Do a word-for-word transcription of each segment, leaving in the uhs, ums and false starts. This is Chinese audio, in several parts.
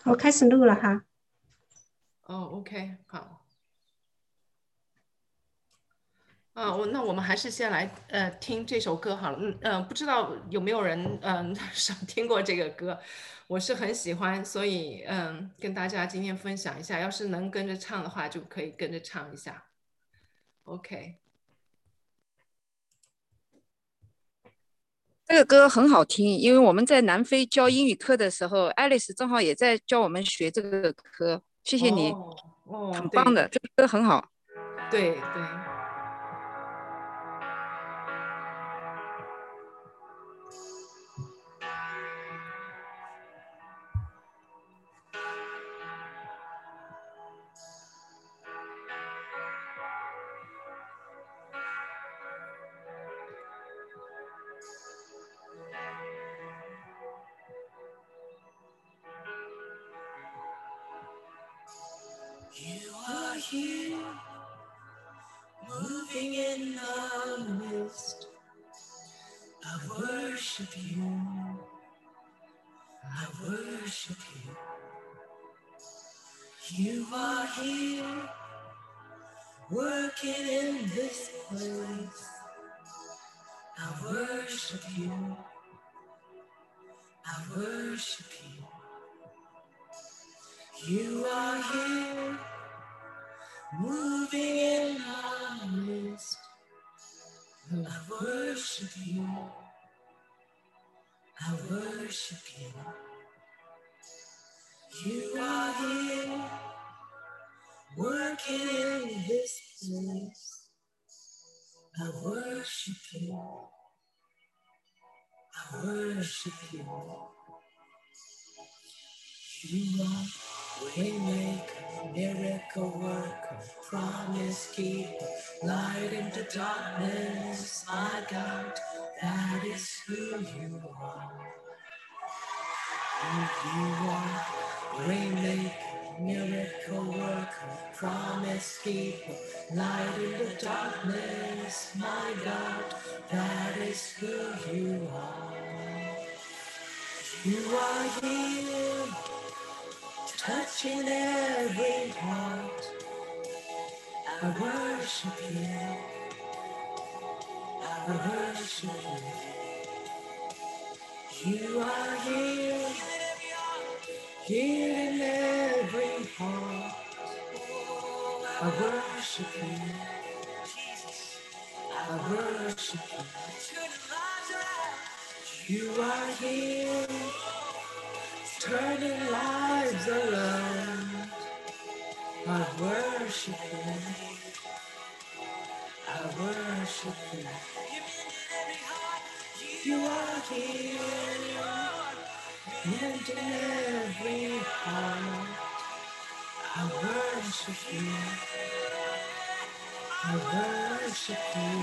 我开始录了哈。 哦，OK，好。啊，我那我们还是先来呃听这首歌好了。嗯呃，不知道有没有人嗯、少听过这个歌，我是很喜欢，所以嗯跟大家今天分享一下，要是能跟着唱的话，就可以跟着唱一下。OK。 这个歌很好听，因为我们在南非教英语课的时候，爱丽丝正好也在教我们学这个歌。谢谢你， 哦哦，对很棒的，这个歌很好。 对对。 You are here, moving in the mist. I worship you, I worship you. You are here, working in this place. I worship you, I worship you. You are here, moving in our midst. I worship you, I worship you. You are here, working in this place. I worship you, I worship you. You are waymaker, miracle worker, promise keeper, light in the darkness. My God, that is who you are. You are waymaker, miracle worker, promise keeper, light in the darkness. My God, that is who you are. You are here, touching every heart. I worship you, I worship you. You are here, here in every heart. I worship you, I worship you. You are here, turning lives around. I worship you, I worship you. You are here, mending every heart. I worship you, I worship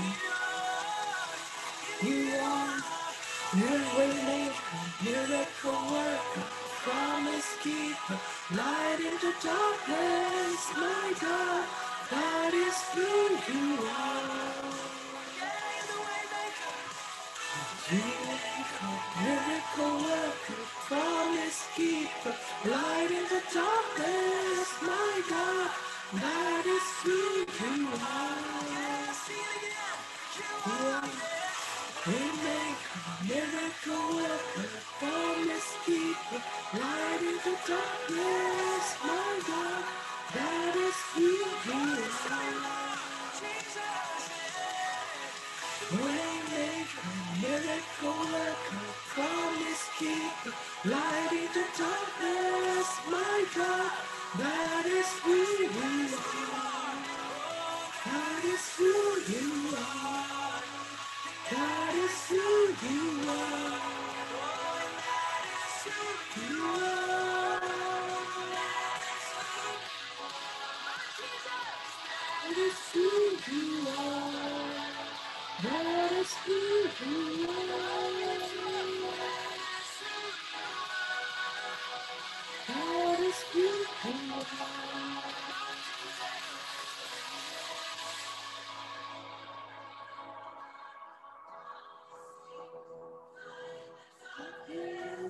you. You are miracle maker, miracle worker, promise keeper, light in the darkness. My God, that is who you are. Miracle, miracle worker, promise keeper, light in the darkness. My God, that is who you are. You are waymaker, miracle worker, promise keeper, light in the darkness. My God, that is who you are. Waymaker, miracle worker, promise keeper, light in the darkness. My God, that is who you are. That is who you are. That is who you are. You are. That is who you are. That is who you are. That is who you are.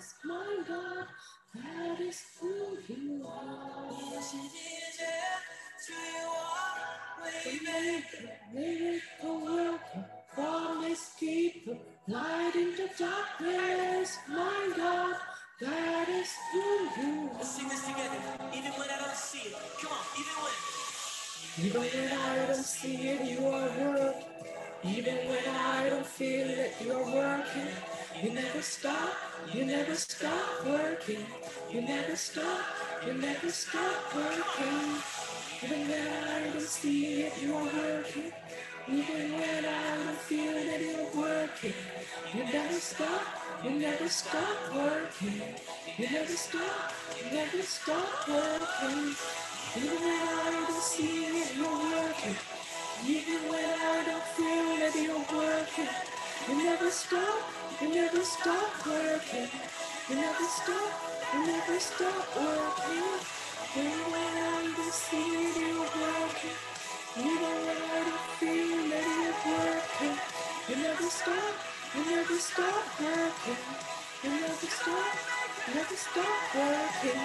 darkness, my God, that is who you are. Yes, it is, yeah, it's who you are. Waymaker, miracle worker, promise keeper, light in the darkness, my God, that is who you are. Let's sing this together, even when I don't see it. Come on, even when. Even when I don't see it, you are working. Even when I don't feel it, you're working. You never stop, you never stop working. You never stop, you never stop working. Even when I don't see it, you're working. Even when I don't feel it, you're working. You never stop, you never stop working. You never stop, you never stop working. Even when I don't see it, you're working. Even when I don't feel that you're working, you never stop, you never stop working. You never stop, you never stop working. Even when I don't see it, you're working. Even when I don't feel that you're working, you never stop, you never stop working. You never stop, you never stop working.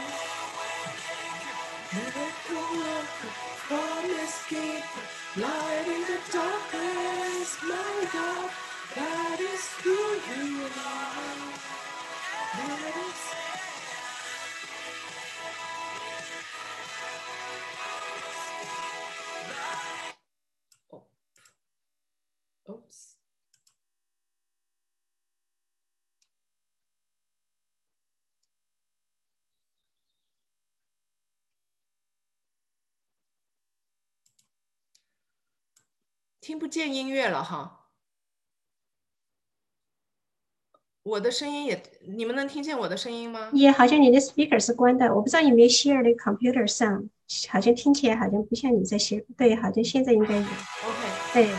Miracle worker, promise keeper, light in the darkness, my God, that is who you are. That is. Oh. Oops. 听不见音乐了哈，我的声音也，你们能听见我的声音吗？ 也好像你的 speaker 是关的，我不知道有没有 share 的 computer 上，好像听起来好像不像你在 share，对，好像现在应该有。 OK， 对。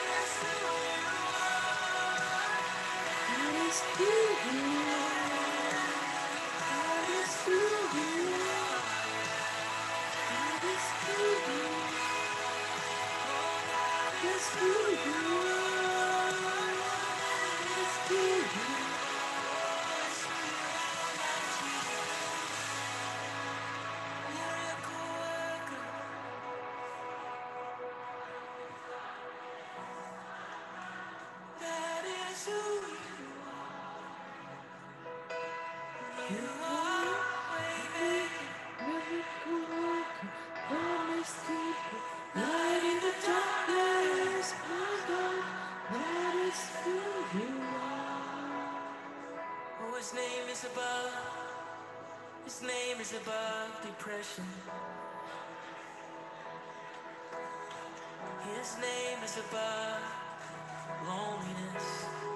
His name is above, His name is above depression. His name is above loneliness.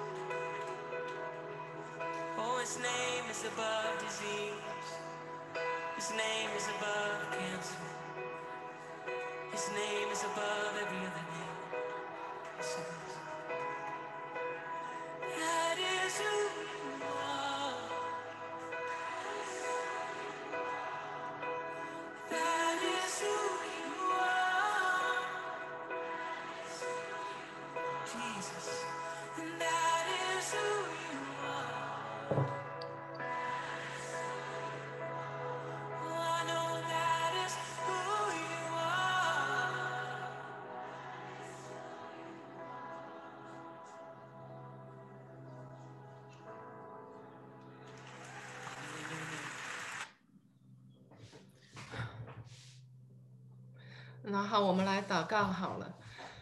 Oh, His name is above disease. His name is above cancer. His name is above every other name. Listen to this. That is who you are. That is who you are, Jesus. And that is who you are. Oh, I know that is who you are. 那好，我们来祷告好了。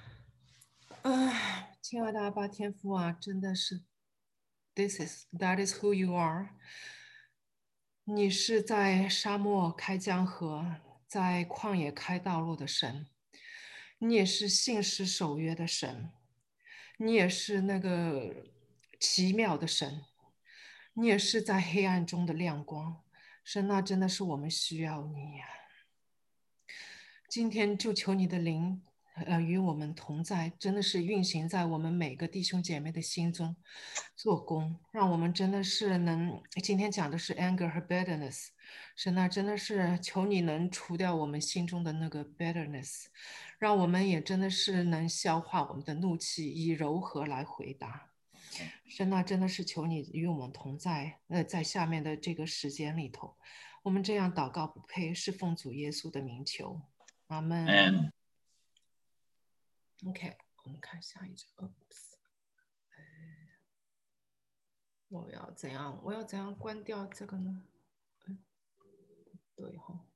哎，亲爱的阿爸天父啊，真的是 ，This is that is who you are。你是在沙漠开江河，在旷野开道路的神，你也是信实守约的神，你也是那个奇妙的神，你也是在黑暗中的亮光。神啊，真的是我们需要你呀、今天就求你的灵，呃，与我们同在，真的是运行在我们每个弟兄姐妹的心中，做工，让我们真的是能，今天讲的是 anger 和 bitterness，神啊，真的是求你能除掉我们心中的那个 bitterness，让我们也真的是能消化我们的怒气，以柔和来回答。 神啊，真的是求你与我们同在，呃，在下面的这个时间里头，我们这样祷告不配，是奉主耶稣的名求，阿门。 嗯 OK， 我们看下一张。我要怎样？我要怎样关掉这个呢？嗯，对哈、哦，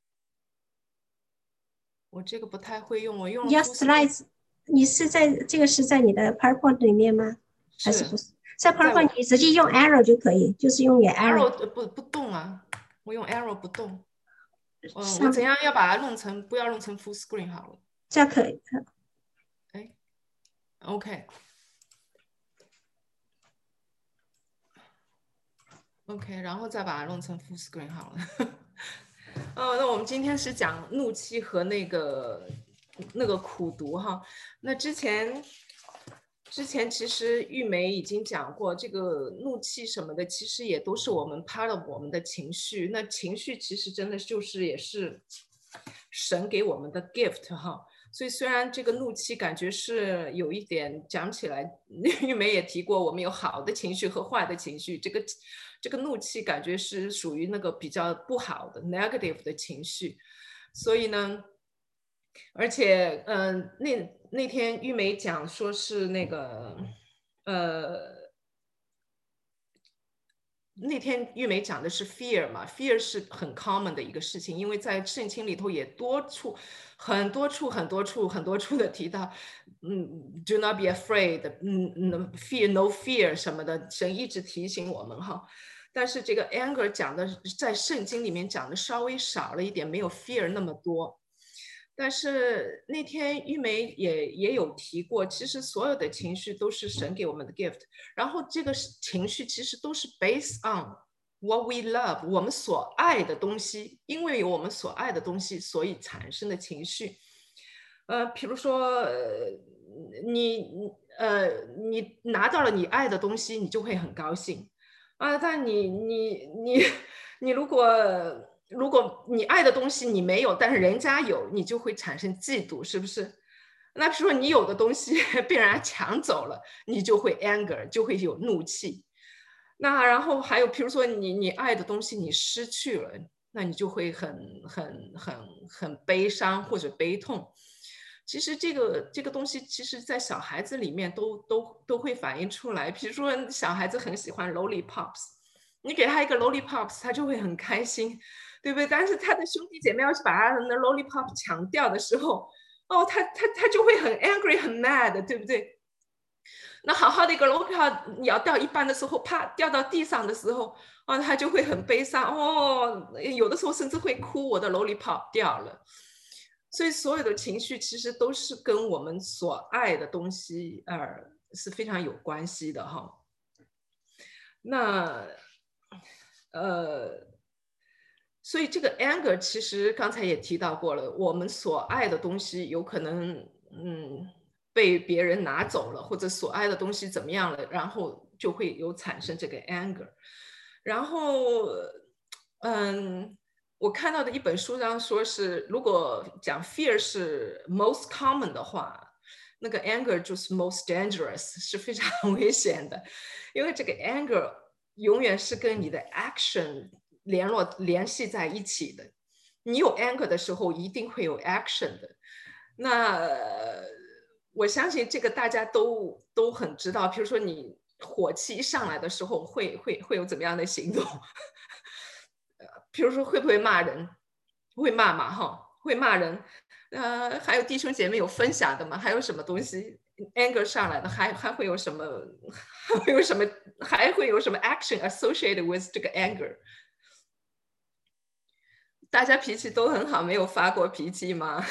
我这个不太会用，我用了 Yes slides， 你是在这个是在你的 PowerPoint 里面吗？还是不是？在 PowerPoint 你直接用 arrow 就可以，就是用你 arrow 不不动啊，我用 arrow 不动。嗯，我怎样要把它弄成不要弄成 full screen 好了？ 这样可以。 哎 ，OK。OK， 然后再把它弄成 full screen 好了。哦，那我们今天是讲怒气和那个那个苦读哈。那之前之前其实玉梅已经讲过，这个怒气什么的，其实也都是我们 part of 我们的情绪。那情绪其实真的就是也是神给我们的 gift 哈。所以虽然这个怒气感觉是有一点讲起来，玉梅也提过，我们有好的情绪和坏的情绪。这个这个怒气感觉是属于那个比较不好的 negative 的情绪。所以呢，而且嗯、呃，那那天玉梅讲说是那个呃。那天玉梅讲的是 fear 嘛 ，fear 是很 common 的一个事情，因为在圣经里头也多处、很多处、很多处、很多处的提到，嗯 ，do not be afraid， 嗯 ，fear no fear 什么的，神一直提醒我们哈。但是这个 anger 讲的在圣经里面讲的稍微少了一点，没有 fear 那么多。但是那天玉梅也也有提过，其实所有的情绪都是神给我们的 gift， 然后这个情绪其实都是 based on what we love， 我们所爱的东西，因为有我们所爱的东西，所以产生的情绪。呃，比如说，呃、你呃你拿到了你爱的东西，你就会很高兴啊，但你你你你如果如果你爱的东西你没有，但是人家有，你就会产生嫉妒，是不是？那比如说你有的东西被人家抢走了，你就会 anger， 就会有怒气。那然后还有，比如说你你爱的东西你失去了，那你就会很很很很悲伤或者悲痛。其实这个这个东西，其实在小孩子里面都都都会反映出来。比如说小孩子很喜欢 lollipops， 你给他一个 lollipops， 他就会很开心。对不对？但是他的兄弟姐妹要去把他的 lollipop 抢掉的时候，哦，他他他就会很 angry 很 mad， 对不对？那好好的一个 lollipop 咬掉一半的时候，啪掉到地上的时候，哦，他就会很悲伤，哦，有的时候甚至会哭，我的 lollipop 掉了。所以所有的情绪其实都是跟我们所爱的东西，呃，是非常有关系的哈。那，呃。所以这个 anger 其实刚才也提到过了，我们所爱的东西有可能嗯被别人拿走了，或者所爱的东西怎么样了，然后就会有产生这个 anger。然后嗯，我看到的一本书上说是，如果讲 fear 是 most common 的话，那个 anger 就是 most dangerous， 是非常危险的，因为这个 anger 永远是跟你的 action联络联系在一起的。你有 anger 的时候，一定会有 action 的。那、呃、我相信这个大家都都很知道。比如说你火气一上来的时候会，会会有怎么样的行动？比如说会不会骂人？会骂嘛，哈，会骂人。呃，还有弟兄姐妹有分享的吗？还有什么东西 anger 上来的？还还会有什么？还会有什么？还会有什么 action associated with 这个 anger？大家脾气都很好，没有发过脾气吗？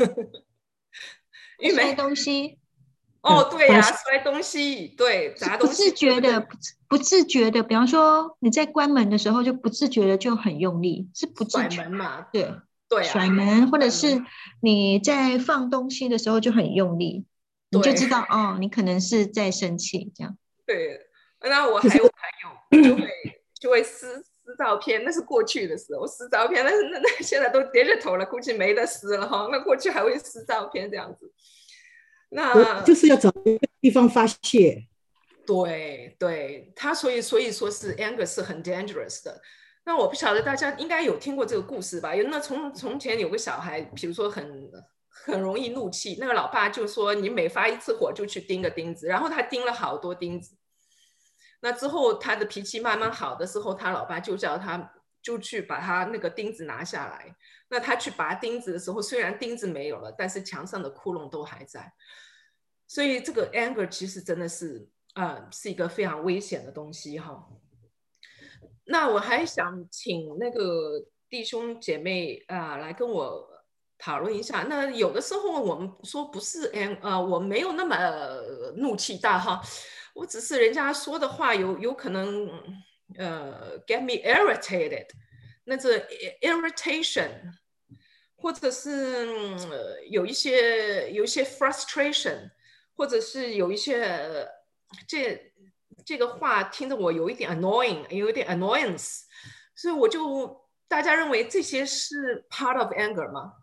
玉梅， 摔东西。 哦，对呀、啊，摔东西，对，砸东西， 不自觉的，不不自觉的。比方说你在关门的时候，就不自觉的就很用力，是不自觉甩门嘛？ 对对、啊， 甩门，或者是你在放东西的时候就很用力，你就知道哦，你可能是在生气这样。 对，那我还有朋友就会就会撕。撕照片那是过去的时候，撕照片，但是那那现在都跌着头了，估计没得撕了哈。那过去还会撕照片这样子，那就是要找一个地方发泄。 对对，他所以所以说是 anger 是很 dangerous 的。那我不晓得大家应该有听过这个故事吧？有那从从前有个小孩，比如说很很容易怒气，那个老爸就说你每发一次火就去钉个钉子，然后他钉了好多钉子。那之后他的脾气慢慢好的时候，他老爸就叫他就去把他那个钉子拿下来。那他去拔钉子的时候，虽然钉子没有了，但是墙上的窟窿都还在。所以这个 anger 其实真的是呃是一个非常危险的东西哈。那我还想请那个弟兄姐妹啊、呃、来跟我讨论一下。那有的时候我们说不是 anger 呃我没有那么怒气大哈，我只是人家说的话有有可能呃 get me irritated， 那这 irritation 或者是、呃、有一些有一些 frustration， 或者是有一些、呃、这这个话听着我有一点 annoying， 有一点 annoyance， 所以我就大家认为这些是 part of anger 吗？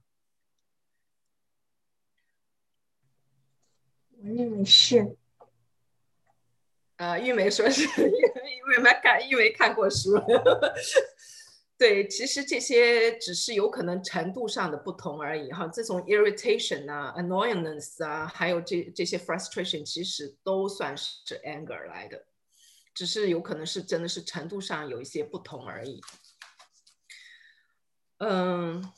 我认为是。 呃，玉梅说是，因为没看，因为看过书。对，其实这些只是有可能程度上的不同而已哈。这种 irritation 啊 ，annoyance 啊，还有这这些 frustration， 其实都算是 anger 来的，只是有可能是真的是程度上有一些不同而已。嗯，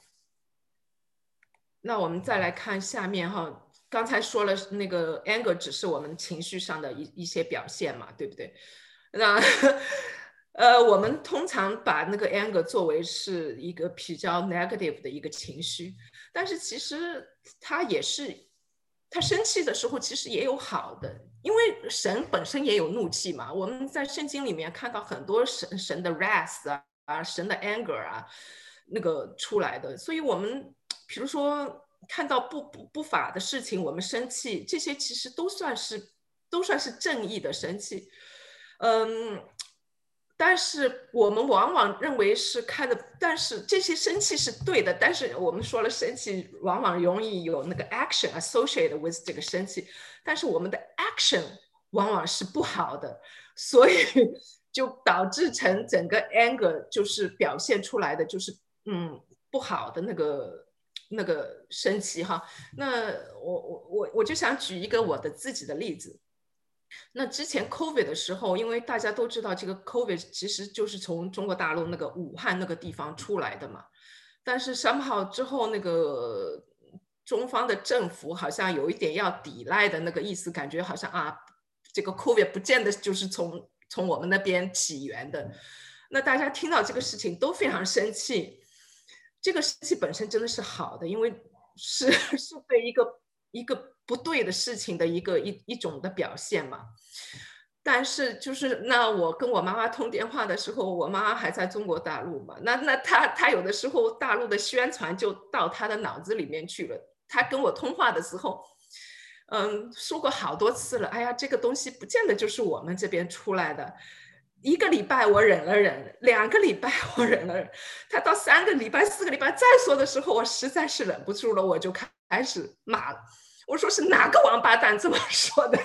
那我们再来看下面哈。刚才说了，那个 anger 只是我们情绪上的一一些表现嘛，对不对？那呃，我们通常把那个 anger 作为是一个比较 negative 的一个情绪，但是其实它也是，他生气的时候其实也有好的，因为神本身也有怒气嘛。我们在圣经里面看到很多神神的 wrath 啊，啊神的 anger 啊，那个出来的，所以我们比如说。看到不不不法的事情，我们生气，这些其实都算是都算是正义的生气，嗯，但是我们往往认为是看的，但是这些生气是对的，但是我们说了，生气往往容易有那个 action associated with 这个生气，但是我们的 action 往往是不好的，所以就导致成整个 anger 就是表现出来的就是嗯不好的那个。那个生气哈，那我我我我就想举一个我的自己的例子。那之前 COVID 的时候，因为大家都知道这个 COVID 其实就是从中国大陆那个武汉那个地方出来的嘛，但是somehow之后那个中方的政府好像有一点要抵赖的那个意思，感觉好像啊，这个 COVID 不见得就是从从我们那边起源的。那大家听到这个事情都非常生气。这个生气本身真的是好的，因为是是对一个一个不对的事情的一个一一种的表现嘛。但是就是那我跟我妈妈通电话的时候，我妈妈还在中国大陆嘛，那那她她有的时候大陆的宣传就到她的脑子里面去了。她跟我通话的时候，嗯，说过好多次了，哎呀，这个东西不见得就是我们这边出来的。一个礼拜我忍了忍，两个礼拜我忍了忍，他到三个礼拜、四个礼拜再说的时候，我实在是忍不住了，我就开始骂了。我说是哪个王八蛋这么说的？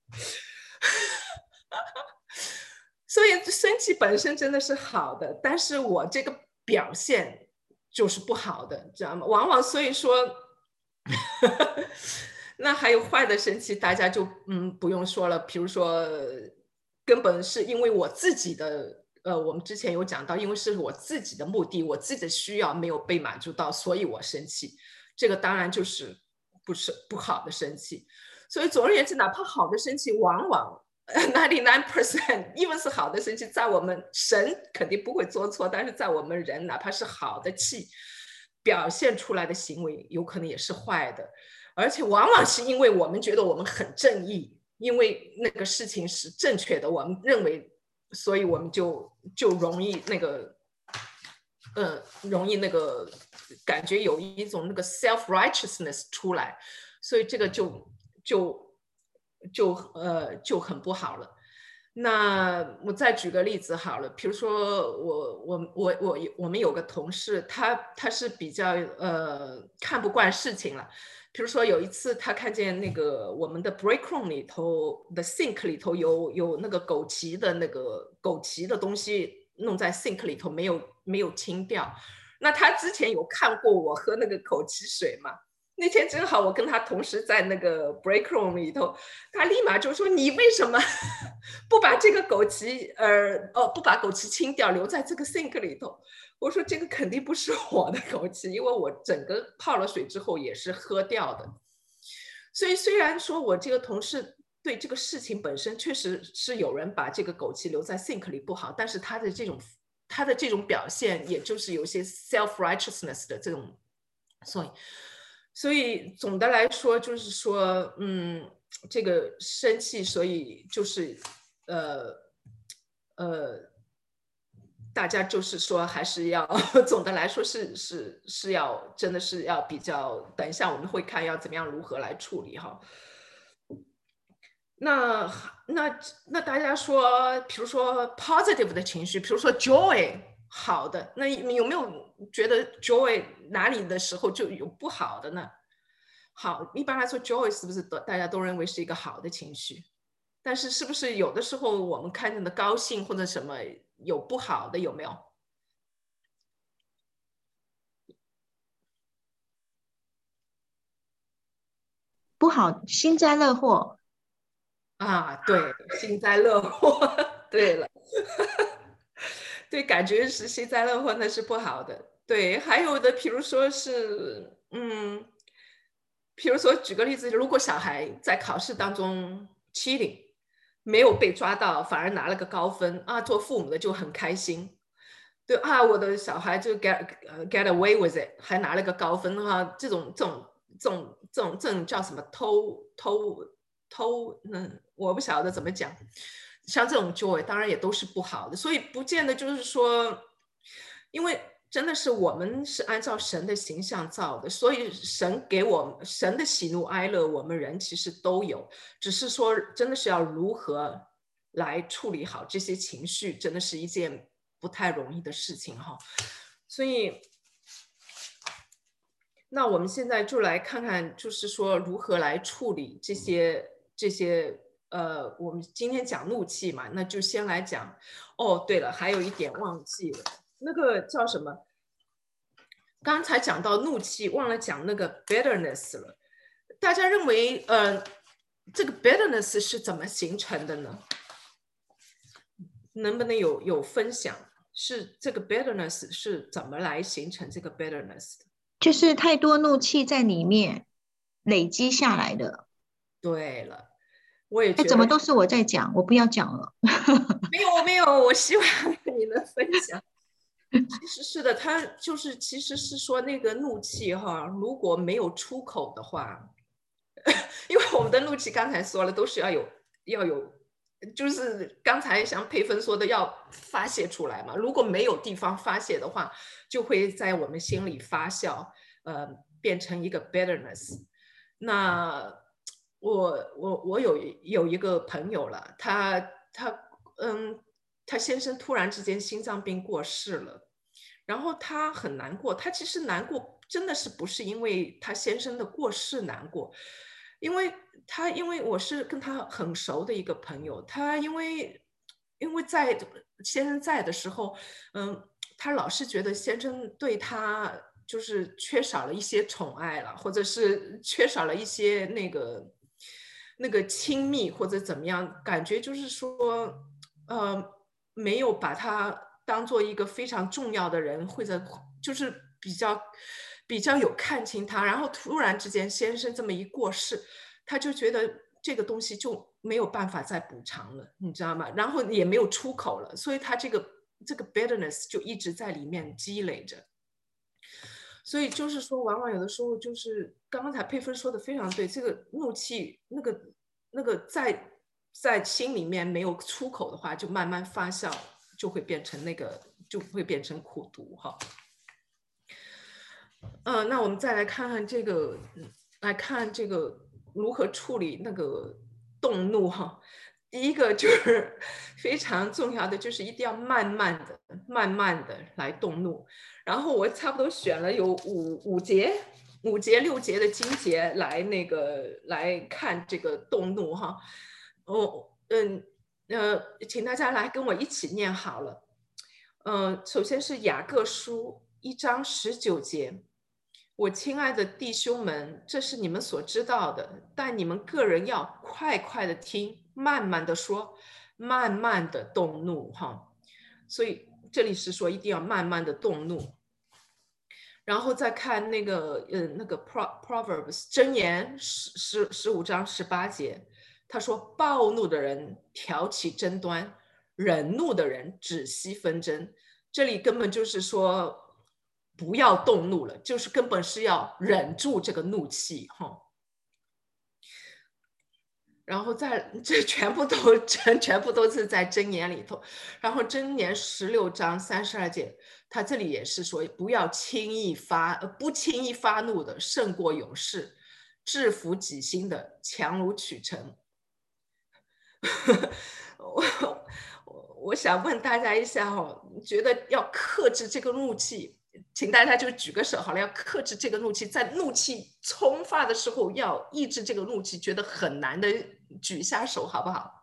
所以生气本身真的是好的，但是我这个表现就是不好的，知道吗？往往所以说，那还有坏的生气，大家就嗯不用说了，比如说。根本是因为我自己的，呃，我们之前有讲到，因为是我自己的目的，我自己的需要没有被满足到，所以我生气。这个当然就是不是不好的生气。所以总而言之，哪怕好的生气，往往 九十九 percent， 因为是好的生气，在我们神肯定不会做错，但是在我们人，哪怕是好的气表现出来的行为，有可能也是坏的，而且往往是因为我们觉得我们很正义。因为那个事情是正确的，我们认为，所以我们就就容易那个，呃，容易那个感觉有一种那个 self righteousness 出来，所以这个就就就呃就很不好了。 那我再举个例子好了，比如说我我我我我们有个同事，他他是比较呃看不惯事情了。比如说有一次他看见那个我们的 break room 里头的 sink 里头有有那个枸杞的那个枸杞的东西弄在 sink 里头没有没有清掉。那他之前有看过我喝那个枸杞水嘛？那天正好我跟他同时在那个 break room 里头，他立马就说：“你为什么不把这个枸杞呃哦不把枸杞清掉，留在这个 sink 里头？”我说：“这个肯定不是我的枸杞，因为我整个泡了水之后也是喝掉的。”所以虽然说我这个同事对这个事情本身确实是有人把这个枸杞留在 sink 里不好，但是他的这种他的这种表现，也就是有些 self righteousness 的这种，所以。所以总的来说，就是说，嗯，这个生气，所以就是，呃，呃，大家就是说，还是要总的来说是是是要真的是要比较，等一下我们会看要怎么样如何来处理哈。那那那大家说，比如说 positive 的情绪，比如说 joy。好的，那你有没有觉得 joy 哪里的时候就有不好的呢？好，一般来说 joy 是不是大家都认为是一个好的情绪？但是是不是有的时候我们看见的高兴或者什么有不好的，有没有？ 不好，幸灾乐祸啊，对，幸灾乐祸，对了。对，感觉是幸灾乐祸，那是不好的。对，还有的，比如说是，嗯，比如说举个例子，如果小孩在考试当中 cheating 没有被抓到，反而拿了个高分啊，做父母的就很开心。对啊，我的小孩就 get get away with it， 还拿了个高分啊，这种这种这种这种这种叫什么偷偷偷？嗯，我不晓得怎么讲。像这种 joy 当然也都是不好的，所以不见得就是说，因为真的是我们是按照神的形象造的，所以神给我们神的喜怒哀乐，我们人其实都有，只是说真的是要如何来处理好这些情绪，真的是一件不太容易的事情哈。所以，那我们现在就来看看，就是说如何来处理这些这些。呃，我们今天讲怒气嘛，那就先来讲。哦，对了，还有一点忘记了，那个叫什么？刚才讲到怒气，忘了讲那个 bitterness 了。大家认为，呃，这个 bitterness 是怎么形成的呢？能不能有有分享？是这个 bitterness 是怎么来形成这个 bitterness 的？ 就是太多怒气在里面累积下来的。 对了。我也觉得怎么都是我在讲，我不要讲了。 没有没有，我希望你能分享。其实是的，他就是其实是说那个怒气哈，如果没有出口的话，因为我们的怒气刚才说了都是要有要有，就是刚才像佩芬说的要发泄出来嘛。如果没有地方发泄的话，就会在我们心里发酵，呃，变成一个 bitterness。那我我我有有一个朋友了，他他嗯，他先生突然之间心脏病过世了，然后他很难过。他其实难过真的是不是因为他先生的过世难过，因为他因为我是跟他很熟的一个朋友，他因为因为在先生在的时候，嗯，他老是觉得先生对他就是缺少了一些宠爱了，或者是缺少了一些那个。那个亲密或者怎么样，感觉就是说，呃，没有把他当做一个非常重要的人，或者就是比较比较有看清他。然后突然之间，先生这么一过世，他就觉得这个东西就没有办法再补偿了，你知道吗？然后也没有出口了，所以他这个这个 bitterness 就一直在里面积累着。所以就是说，往往有的时候就是刚才佩芬说的非常对，这个怒气那个那个在在心里面没有出口的话，就慢慢发酵，就会变成那个就会变成苦毒哈。嗯、呃，那我们再来看看这个，来看这个如何处理那个动怒哈。 第一个就是非常重要的，就是一定要慢慢的、慢慢的来动怒。然后我差不多选了有五五节、五节、六节的经节来那个来看这个动怒哈。哦，嗯，呃，请大家来跟我一起念好了。呃，首先是雅各书一章十九节。我亲爱的弟兄们，这是你们所知道的，但你们个人要快快的听，慢慢的说，慢慢的动怒哈。所以这里是说一定要慢慢的动怒。然后再看那个呃那个 Proverbs 箴言十十十五章十八节，他说暴怒的人挑起争端，忍怒的人止息纷争。这里根本就是说不要动怒了，就是根本是要忍住这个怒气哈。然后在这全部都全全部都是在箴言里头。然后箴言十六章三十二节，他这里也是说不要轻易发不轻易发怒的胜过勇士，制服己心的强如取成。我我想问大家一下哦，觉得要克制这个怒气，请大家就举个手好了。要克制这个怒气，在怒气冲发的时候要抑制这个怒气，觉得很难的举下手好不好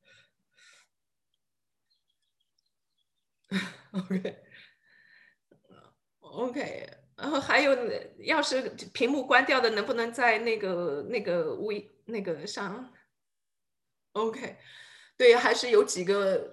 ？OK OK， 然后还有，要是屏幕关掉的，能不能在那个那个微那个上 ？OK。对，还是有几个，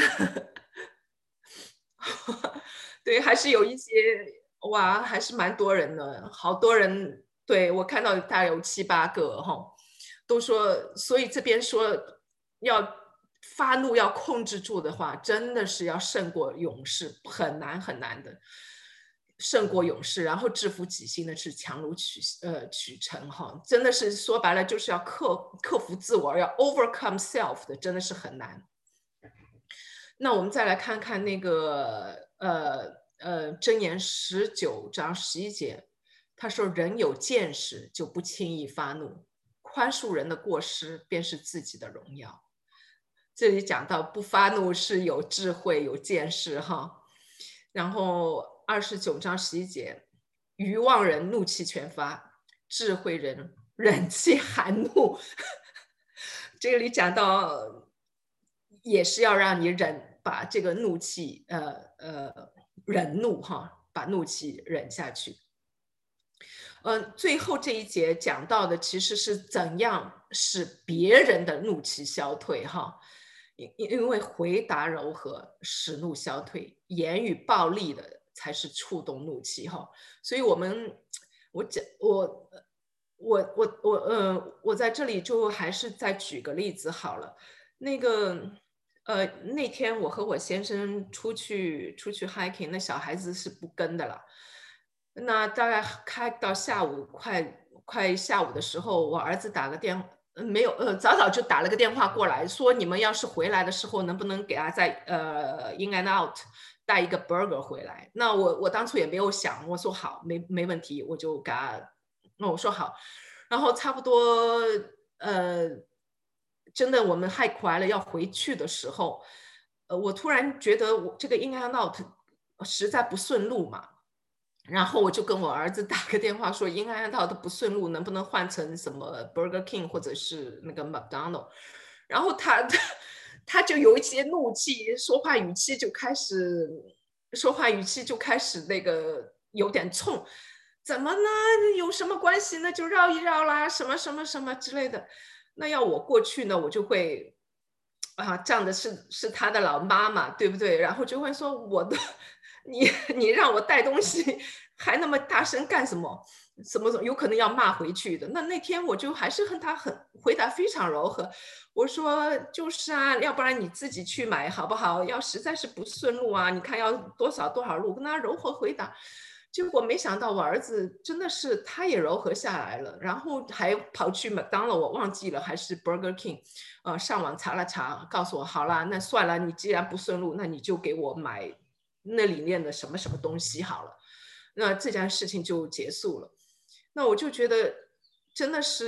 对，还是有一些，哇，还是蛮多人的，好多人，对，我看到大概有七八个哈，都说，所以这边说要发怒要控制住的话，真的是要胜过勇士，很难很难的。胜过勇士，然后制服己心的是强如取呃取成哈，真的是说白了就是要克克服自我，要 overcome self 的，真的是很难。那我们再来看看那个呃呃箴言十九章十一节，他说人有见识就不轻易发怒，宽恕人的过失便是自己的荣耀。这里讲到不发怒是有智慧有见识哈，然后二十九章十一节，愚妄人怒气全发，智慧人忍气含怒。这里讲到也是要让你忍，把这个怒气呃呃忍怒哈，把怒气忍下去。嗯、呃，最后这一节讲到的其实是怎样使别人的怒气消退哈。因因为回答柔和使怒消退，言语暴力的才是触动怒气哈。所以我们我讲我我我我呃我在这里就还是再举个例子好了。那个呃那天我和我先生出去出去 hiking， 那小孩子是不跟的了。那大概开到下午快快下午的时候，我儿子打个电话。没有，呃，早早就打了个电话过来，说你们要是回来的时候，能不能给他在呃 In and Out 带一个 burger 回来？那我我当初也没有想，我说好，没没问题，我就给他，那我说好，然后差不多呃，真的我们hike完了要回去的时候，呃，我突然觉得我这个 In and Out 实在不顺路嘛。然后我就跟我儿子打个电话说 In and Out 的不顺路，能不能换成什么 Burger King 或者是那个 McDonald？ 然后他他他就有一些怒气，说话语气就开始说话语气就开始那个有点冲，怎么呢？有什么关系呢？就绕一绕啦，什么什么什么之类的。那要我过去呢，我就会啊，仗着是是他的老妈妈，对不对？然后就会说我的。你你让我带东西还那么大声干什么？什么有可能要骂回去的。那那天我就还是和他很回答非常柔和，我说就是啊，要不然你自己去买好不好？要实在是不顺路啊，你看要多少多少路，跟他柔和回答。结果没想到我儿子真的是他也柔和下来了，然后还跑去麦当劳，我忘记了还是 Burger King， 呃，上网查了查，告诉我好了，那算了，你既然不顺路，那你就给我买。那里面的什么什么东西好了，那这件事情就结束了。那我就觉得真的是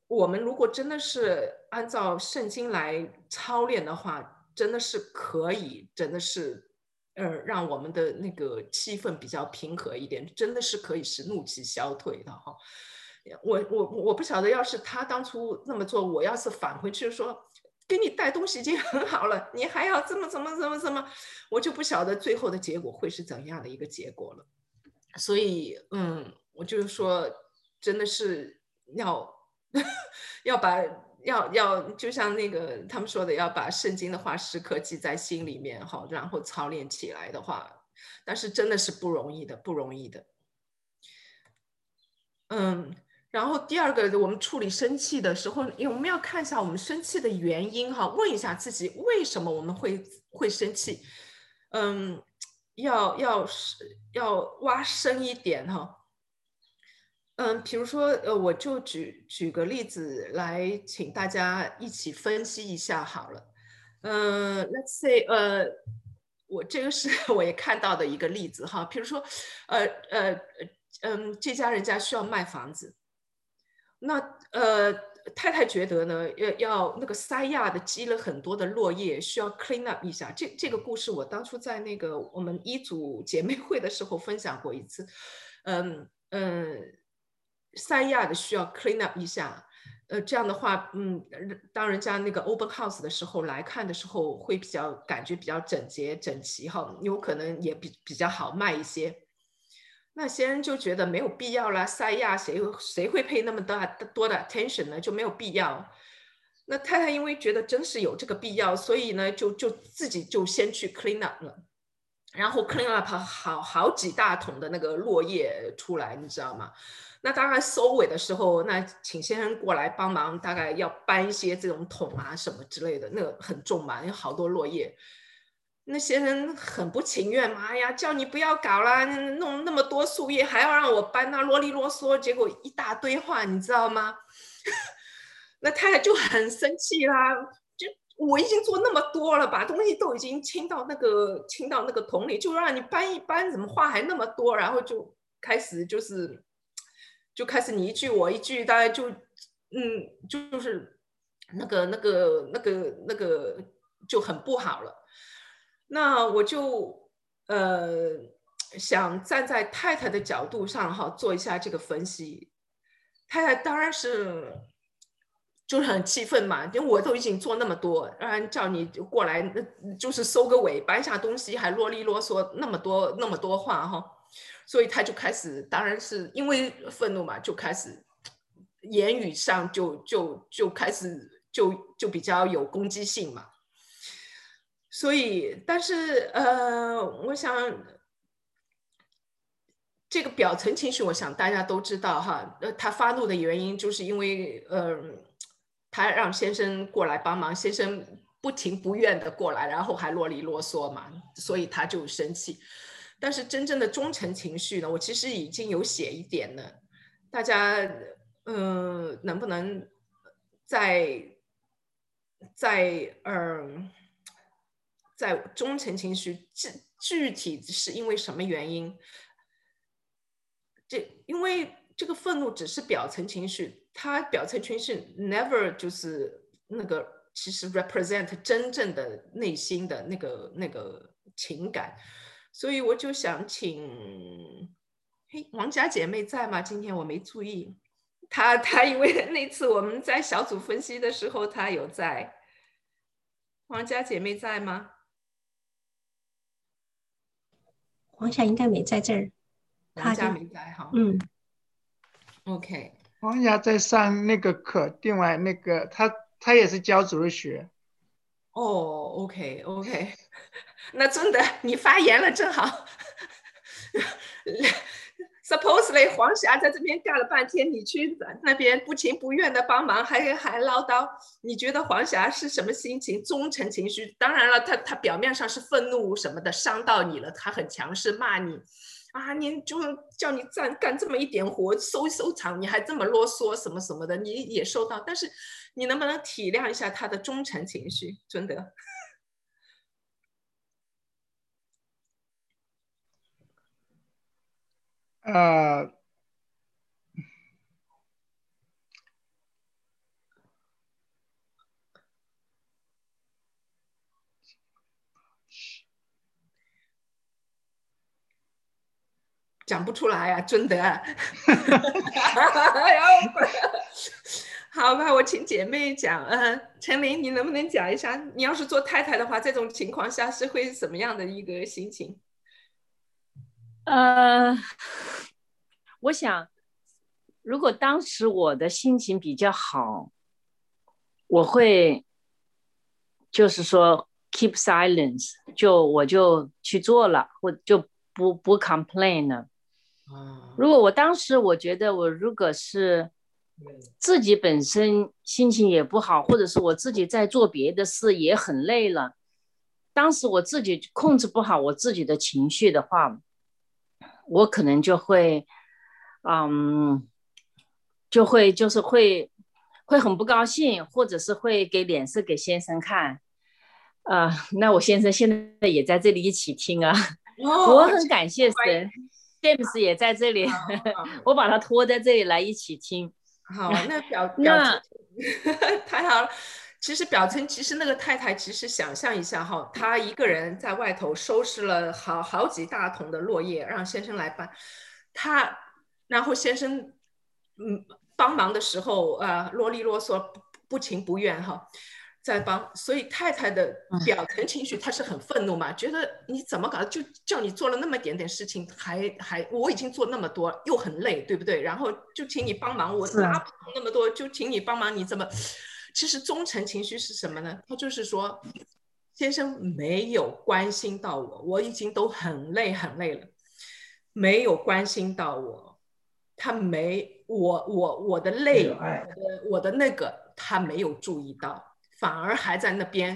我们如果真的是按照圣经来操练的话，真的是可以，真的是呃，让我们的那个气氛比较平和一点，真的是可以使怒气消退的哈。我我我不晓得，要是他当初那么做，我要是返回去说，给你带东西已经很好了，你还要这么怎么怎么怎么，我就不晓得最后的结果会是怎样的一个结果了。所以，嗯，我就是说，真的是要要把要要，就像那个他们说的，要把圣经的话时刻记在心里面哈，然后操练起来的话，但是真的是不容易的，不容易的。嗯，然后第二个，我们处理生气的时候，因为我们要看一下我们生气的原因哈，问一下自己为什么我们会会生气。嗯，要要要挖深一点哈。嗯，比如说，呃，我就举举个例子来，请大家一起分析一下好了。嗯，let's say，呃，我这个是我也看到的一个例子哈，比如说，呃呃嗯，这家人家需要卖房子，那呃，太太觉得呢，要要那个塞亚的积了很多的落叶，需要 clean up 一下。这这个故事我当初在那个我们一组姐妹会的时候分享过一次。嗯嗯，塞亚的需要 clean up 一下。呃，这样的话，嗯，当人家那个 open house 的时候来看的时候，会比较感觉比较整洁整齐哈，有可能也比比较好卖一些。那些人就觉得没有必要啦，塞亚谁谁会配那么大多的 attention 呢？就没有必要。那太太因为觉得真是有这个必要，所以呢，就就自己就先去 clean up 了，然后 clean up 好好几大桶的那个落叶出来，你知道吗？那当然收尾的时候，那请先生过来帮忙，大概要搬一些这种桶啊什么之类的，那个很重嘛，有好多落叶。那些人很不情愿嘛，哎呀，叫你不要搞啦，弄那么多树叶还要让我搬，那啰里啰嗦，结果一大堆话，你知道吗？那太太就很生气啦，就我已经做那么多了，把东西都已经清到那个清到那个桶里，就让你搬一搬，怎么话还那么多？然后就开始就是就开始你一句我一句，大概就嗯就是那个那个那个那个就很不好了。那我就呃想站在太太的角度上哈，做一下这个分析。太太当然是就是很气愤嘛，因为我都已经做那么多，让叫你过来就是收个尾，搬一下东西，还啰里啰嗦那么多那么多话哈，所以他就开始，当然是因为愤怒嘛，就开始言语上就就就开始就就比较有攻击性嘛。所以，但是呃，我想这个表层情绪，我想大家都知道哈。呃，他发怒的原因就是因为，呃，他让先生过来帮忙，先生不情不愿的过来，然后还啰里啰嗦嘛，所以他就生气。但是真正的忠诚情绪呢，我其实已经有写一点了，大家呃能不能在在嗯？在忠诚情绪具具体是因为什么原因？这因为这个愤怒只是表层情绪，它表层情绪 never 就是那个其实 represent 真正的内心的那个那个情感，所以我就想请，嘿，王家姐妹在吗？今天我没注意，她她因为那次我们在小组分析的时候，她有在。王家姐妹在吗？ 黄霞应该没在这儿， 王家没在哈。 嗯 ，OK。 黄霞在上那个课，另外那个他他也是教主日学。 哦 ，OK OK，那真的你发言了正好。Supposedly 黄霞在这边干了半天，你去那边不情不愿的帮忙，还还唠叨，你觉得黄霞是什么心情？忠诚情绪？当然了，他他表面上是愤怒什么的，伤到你了，他很强势骂你啊，你就叫你干干这么一点活，收一收场，你还这么啰嗦什么什么的，你也收到，但是你能不能体谅一下他的忠诚情绪？真的。 呃， 讲不出来呀、啊，真的。好吧，我请姐妹讲。呃，陈琳，你能不能讲一下，你要是做太太的话，这种情况下是会什么样的一个心情？ 呃，我想，如果当时我的心情比较好，我会就是说 keep silence， 就我就去做了，或就不不 complain 了。如果我当时我觉得我如果是自己本身心情也不好，或者是我自己在做别的事也很累了，当时我自己控制不好我自己的情绪的话，我可能就会嗯就会就是会会很不高兴，或者是会给脸色给先生看。呃，那我先生现在也在这里一起听啊。 哦、 我很感谢神，James 也在这里，我把他拖在这里来一起听。 好，那表表太好了。其实表层，其实那个太太，其实想象一下哈，她一个人在外头收拾了好好几大桶的落叶，让先生来搬。她，然后先生嗯帮忙的时候，呃啰里啰嗦，不不情不愿哈。在帮，所以太太的表层情绪，她是很愤怒嘛，觉得你怎么搞，就叫你做了那么点点事情，还还我已经做那么多，又很累，对不对？然后就请你帮忙，我拉不动那么多，就请你帮忙，你怎么？其实中层情绪是什么呢？他就是说，先生没有关心到我，我已经都很累很累了，没有关心到我，他没我我我的累，我的我的那个他没有注意到。反而还在那边，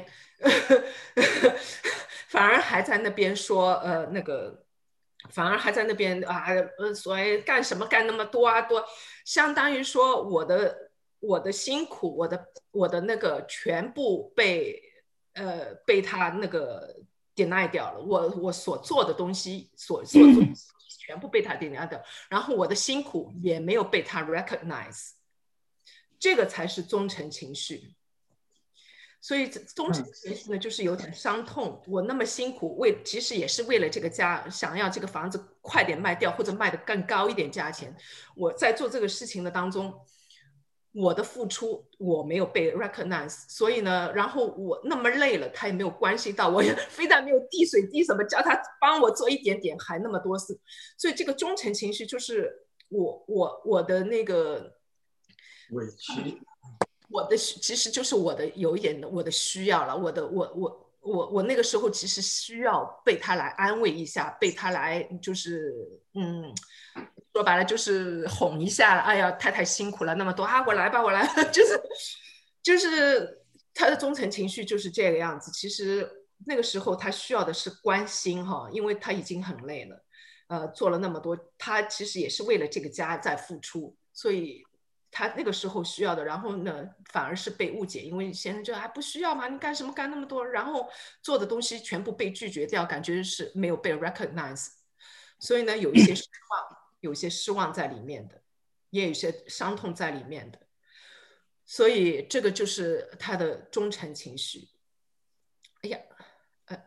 反而还在那边说，呃，那个，反而还在那边啊，呃，所谓干什么干那么多啊多，相当于说我的我的辛苦，我的我的那个全部被呃被他那个 deny 掉了，我我所做的东西，所做的东西全部被他 deny 掉，然后我的辛苦也没有被他 recognize， 这个才是忠诚情绪。所以忠诚情绪呢，就是有点伤痛。我那么辛苦，为其实也是为了这个家，想要这个房子快点卖掉，或者卖得更高一点价钱。我在做这个事情的当中，我的付出我没有被 recognize， 所以呢，然后我那么累了，他也没有关心到我，非但没有递水递什么，叫他帮我做一点点，还那么多事。所以这个忠诚情绪就是我我我的那个委屈。 我的其实就是我的有一点我的需要了，我的我我我我那个时候其实需要被他来安慰一下，被他来就是嗯，说白了就是哄一下，哎呀太太辛苦了那么多啊，我来吧我来吧，就是就是他的忠诚情绪就是这个样子。其实那个时候他需要的是关心哈，因为他已经很累了，呃，做了那么多，他其实也是为了这个家在付出，所以。他那个时候需要的，然后呢，反而是被误解，因为先生就还不需要嘛，你干什么干那么多，然后做的东西全部被拒绝掉，感觉是没有被 recognize， 所以呢，有一些失望，有一些失望在里面的，也有一些伤痛在里面的，所以这个就是他的忠诚情绪。哎呀，呃，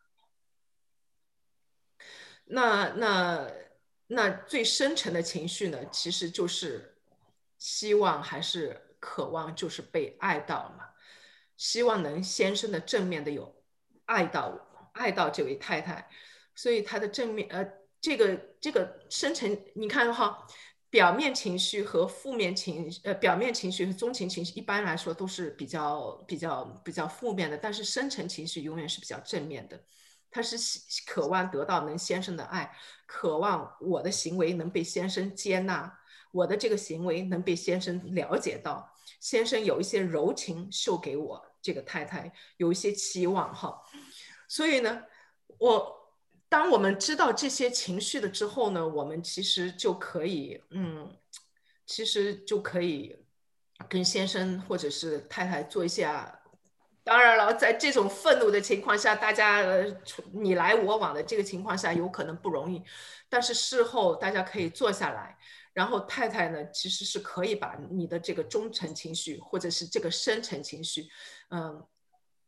那那那最深沉的情绪呢，其实就是。希望还是渴望，就是被爱到嘛。希望能先生的正面的有爱到我，爱到这位太太，所以他的正面呃，这个这个深层，你看哈，表面情绪和负面情呃，表面情绪和中情情绪一般来说都是比较比较比较负面的，但是深层情绪永远是比较正面的。他是渴望得到能先生的爱，渴望我的行为能被先生接纳。我的这个行为能被先生了解到，先生有一些柔情秀给我这个太太，有一些期望哈。所以呢，我当我们知道这些情绪了之后呢，我们其实就可以，嗯，其实就可以跟先生或者是太太做一下。当然了，在这种愤怒的情况下，大家你来我往的这个情况下，有可能不容易。但是事后大家可以坐下来，然后太太呢，其实是可以把你的这个忠诚情绪，或者是这个深层情绪，嗯，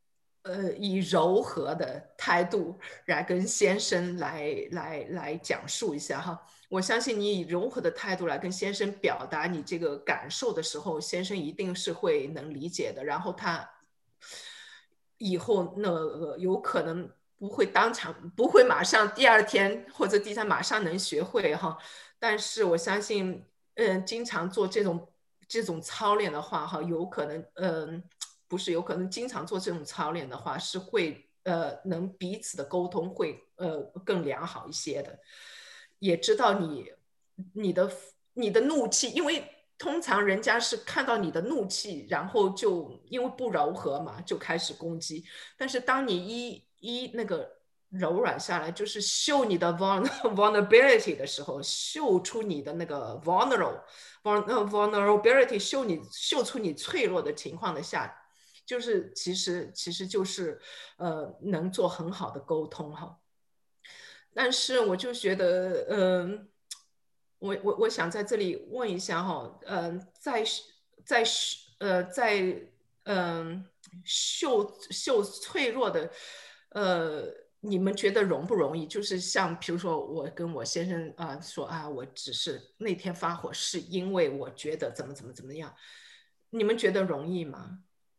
呃以柔和的态度来跟先生来来来讲述一下哈。我相信你以柔和的态度来跟先生表达你这个感受的时候，先生一定是会能理解的，然后他以后那个有可能不会当场，不会马上第二天或者第三马上能学会哈，但是我相信，嗯，经常做这种这种操练的话哈，有可能，嗯，不是有可能经常做这种操练的话，是会呃能彼此的沟通会呃更良好一些的，也知道你你的你的怒气，因为通常人家是看到你的怒气，然后就因为不柔和嘛，就开始攻击。但是当你一一那个柔软下来，就是秀你的 vulnerability 的时候，秀出你的那个 vulnerable vulnerability， 秀你秀出你脆弱的情况的下，就是其实其实就是呃能做很好的沟通哈。但是我就觉得，嗯、呃。我我我想在这里问一下哈，嗯、呃，在在呃在嗯、呃、秀秀脆弱的，呃，你们觉得容不容易？就是像比如说我跟我先生啊、呃、说啊，我只是那天发火是因为我觉得怎么怎么怎么样，你们觉得容易吗？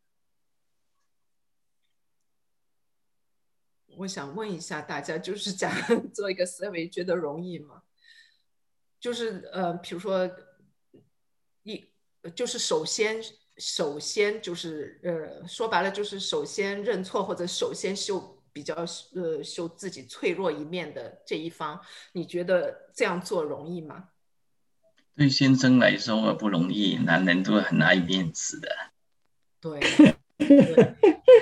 我想问一下大家，就是讲做一个 survey， 觉得容易吗？就是呃，比如说一，就是首先首先就是呃，说白了就是首先认错或者首先秀比较呃秀自己脆弱一面的这一方，你觉得这样做容易吗？ 对先生来说不容易，男人都很爱面子的。 对。对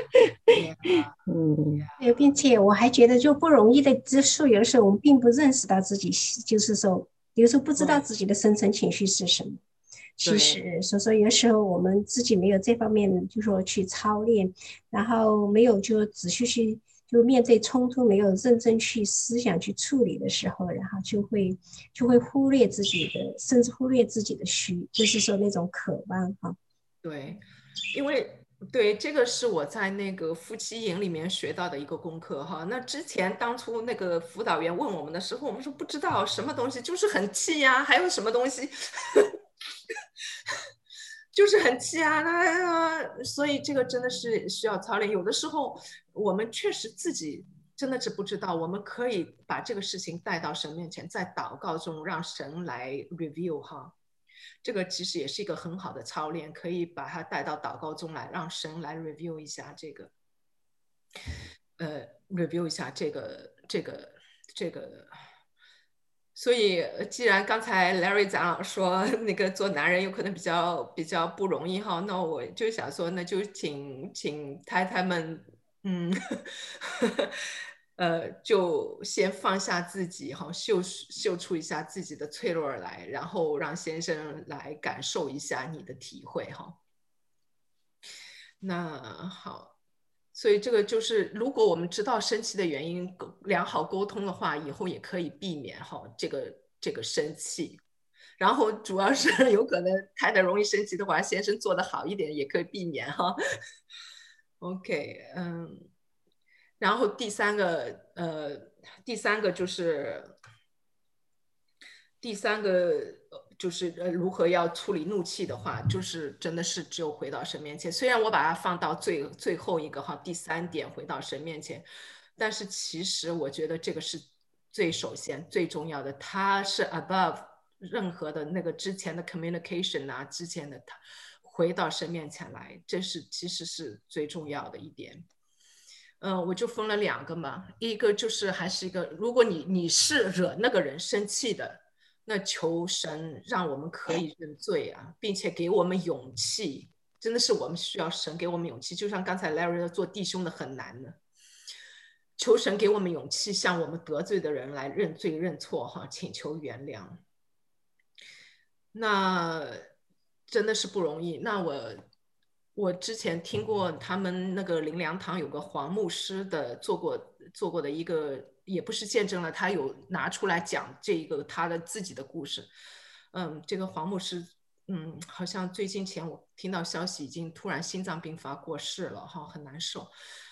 嗯，对，并且我还觉得就不容易的之处，有的时候我们并不认识到自己，就是说，有时候不知道自己的深层情绪是什么。其实，所以说有时候我们自己没有这方面，就说去操练，然后没有就仔细去就面对冲突，没有认真去思想去处理的时候，然后就会就会忽略自己的，甚至忽略自己的需，就是说那种渴望哈。 对，因为。对，这个是我在那个夫妻营里面学到的一个功课哈。那之前当初那个辅导员问我们的时候，我们说不知道什么东西，就是很气呀，还有什么东西，就是很气啊。那所以这个真的是需要操练。有的时候我们确实自己真的是不知道，我们可以把这个事情带到神面前，在祷告中让神来 review 哈。这个其实也是一个很好的操练，可以把它带到祷告中来，让神来 review 一下这个，呃 ，review 一下这个这个这个。所以，既然刚才 Larry 长说那个做男人有可能比较比较不容易哈，那我就想说，那就请请太太们，嗯。呃，就先放下自己哈，秀秀出一下自己的脆弱来，然后让先生来感受一下你的体会哈。那好，所以这个就是，如果我们知道生气的原因，良好沟通的话，以后也可以避免哈这个这个生气。然后主要是有可能太太容易生气的话，先生做得好一点也可以避免哈。OK， 嗯。然后第三个，呃，第三个就是第三个就是呃，如何要处理怒气的话，就是真的是只有回到神面前。虽然我把它放到最最后一个哈，第三点回到神面前，但是其实我觉得这个是最首先最重要的，它是 above 任何的那个之前的 communication 啊，之前的它回到神面前来，这是其实是最重要的一点。嗯、呃，我就分了两个嘛，一个就是还是一个，如果你你是惹那个人生气的，那求神让我们可以认罪啊，并且给我们勇气，真的是我们需要神给我们勇气，就像刚才 Larry 做弟兄的很难的，求神给我们勇气，向我们得罪的人来认罪认错哈，请求原谅。那真的是不容易。那我。我之前听过他们那个灵粮堂有个黄牧师的做过做过的一个，也不是见证了，他有拿出来讲这个他的自己的故事。嗯，这个黄牧师，嗯，好像最近前我听到消息已经突然心脏病发过世了哈，很难受。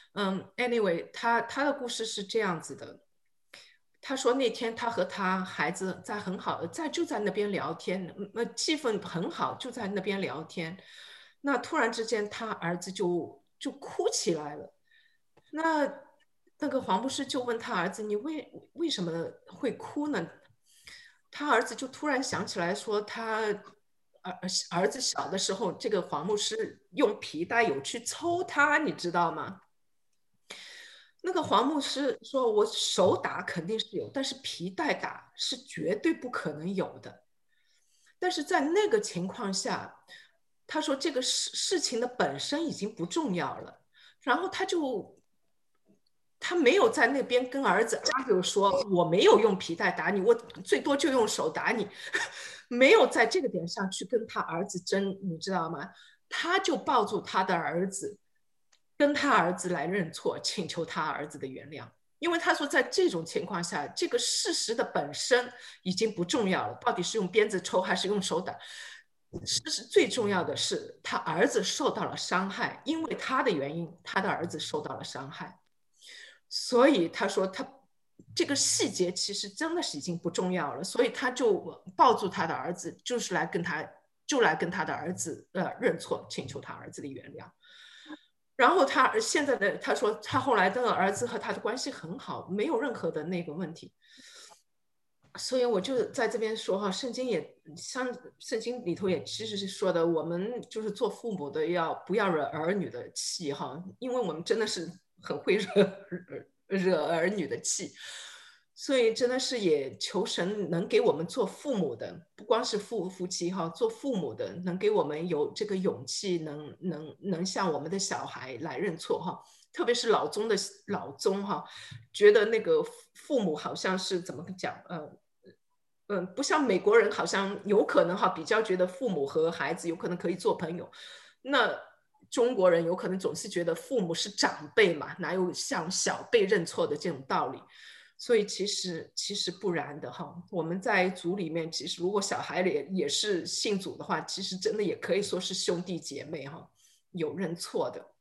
嗯 ，anyway，他他的故事是这样子的。他说那天他和他孩子在很好的在就在那边聊天，呃，气氛很好，就在那边聊天。那突然之间，他儿子就就哭起来了。那那个黄牧师就问他儿子：“你为为什么会哭呢？”他儿子就突然想起来说，他儿儿子小的时候，这个黄牧师用皮带有去抽他，你知道吗？那个黄牧师说：“我手打肯定是有，但是皮带打是绝对不可能有的。但是在那个情况下，他说这个事事情的本身已经不重要了，然后他就他没有在那边跟儿子 argue 说我没有用皮带打你，我最多就用手打你，没有在这个点上去跟他儿子争，你知道吗？他就抱住他的儿子。”跟他儿子来认错，请求他儿子的原谅，因为他说在这种情况下，这个事实的本身已经不重要了，到底是用鞭子抽还是用手打，事实最重要的是他儿子受到了伤害，因为他的原因，他的儿子受到了伤害，所以他说他这个细节其实真的是已经不重要了，所以他就抱住他的儿子，就是来跟他就来跟他的儿子呃认错，请求他儿子的原谅。然后他现在的他说，他后来的儿子和他的关系很好，没有任何的那个问题。所以我就在这边说哈，圣经也像圣经里头也其实是说的，我们就是做父母的要不要惹儿女的气哈，因为我们真的是很会惹惹儿女的气。所以真的是也求神能给我们做父母的，不光是夫夫妻哈，做父母的能给我们有这个勇气，能能能向我们的小孩来认错哈。特别是老宗的老宗哈，觉得那个父母好像是怎么讲，呃，嗯，不像美国人好像有可能哈，比较觉得父母和孩子有可能可以做朋友，那中国人有可能总是觉得父母是长辈嘛，哪有向小辈认错的这种道理。所以其实其实不然的哈，我们在族里面，其实如果小孩也也是信主的话，其实真的也可以说是兄弟姐妹哈，有认错的。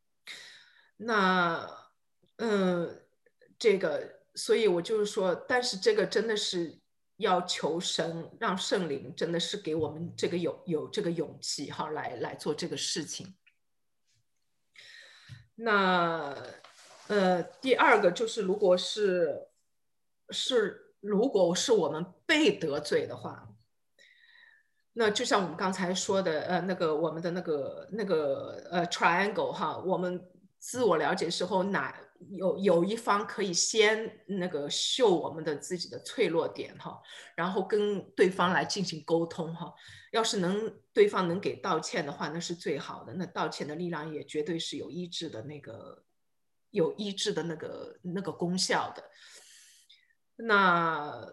那嗯，这个，所以我就是说，但是这个真的是要求神，让圣灵真的是给我们这个有有这个勇气哈，来来做这个事情。那呃，第二个就是，如果是是如果是我们被得罪的话，那就像我们刚才说的，呃，那个我们的那个那个呃 triangle 哈，我们自我了解时候，哪有有一方可以先那个秀我们的自己的脆弱点哈，然后跟对方来进行沟通哈。要是能对方能给道歉的话，那是最好的。那道歉的力量也绝对是有医治的那个有医治的那个那个功效的。那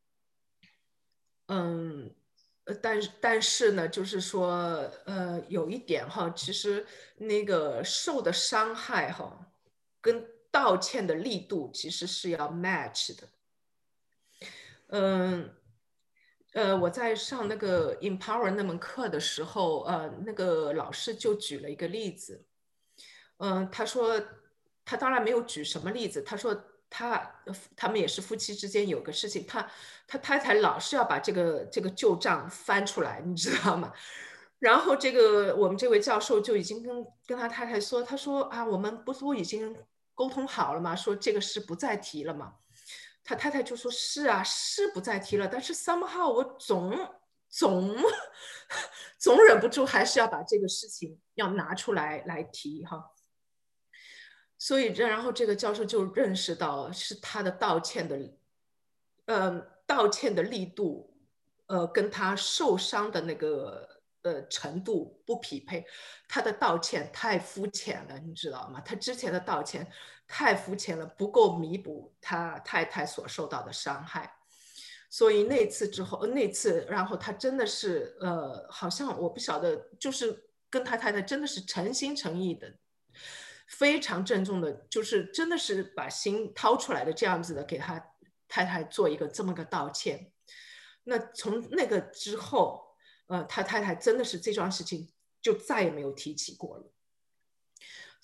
嗯。但但是呢，就是说，呃，有一点哈，其实那个受的伤害哈，跟道歉的力度其实是要 match 的。嗯，呃，我在上那个 Empower 那门课的时候，呃，那个老师就举了一个例子。嗯、呃，他说他当然没有举什么例子，他说。他他们也是夫妻之间有个事情，他他太太老是要把这个这个旧账翻出来，你知道吗？然后这个我们这位教授就已经跟跟他太太说，他说啊，我们不都已经沟通好了吗？说这个事不再提了嘛。他太太就说是啊，是不再提了，但是 somehow 我总总总忍不住还是要把这个事情要拿出来来提哈。所以，然后这个教授就认识到是他的道歉的，呃，道歉的力度，呃，跟他受伤的那个呃程度不匹配。他的道歉太肤浅了，你知道吗？他之前的道歉太肤浅了，不够弥补他太太所受到的伤害。所以那次之后，那次，然后他真的是，呃，好像我不晓得，就是跟他太太真的是诚心诚意的。非常郑重的，就是真的是把心掏出来的这样子的，给他太太做一个这么个道歉。那从那个之后，呃，他太太真的是这桩事情就再也没有提起过了。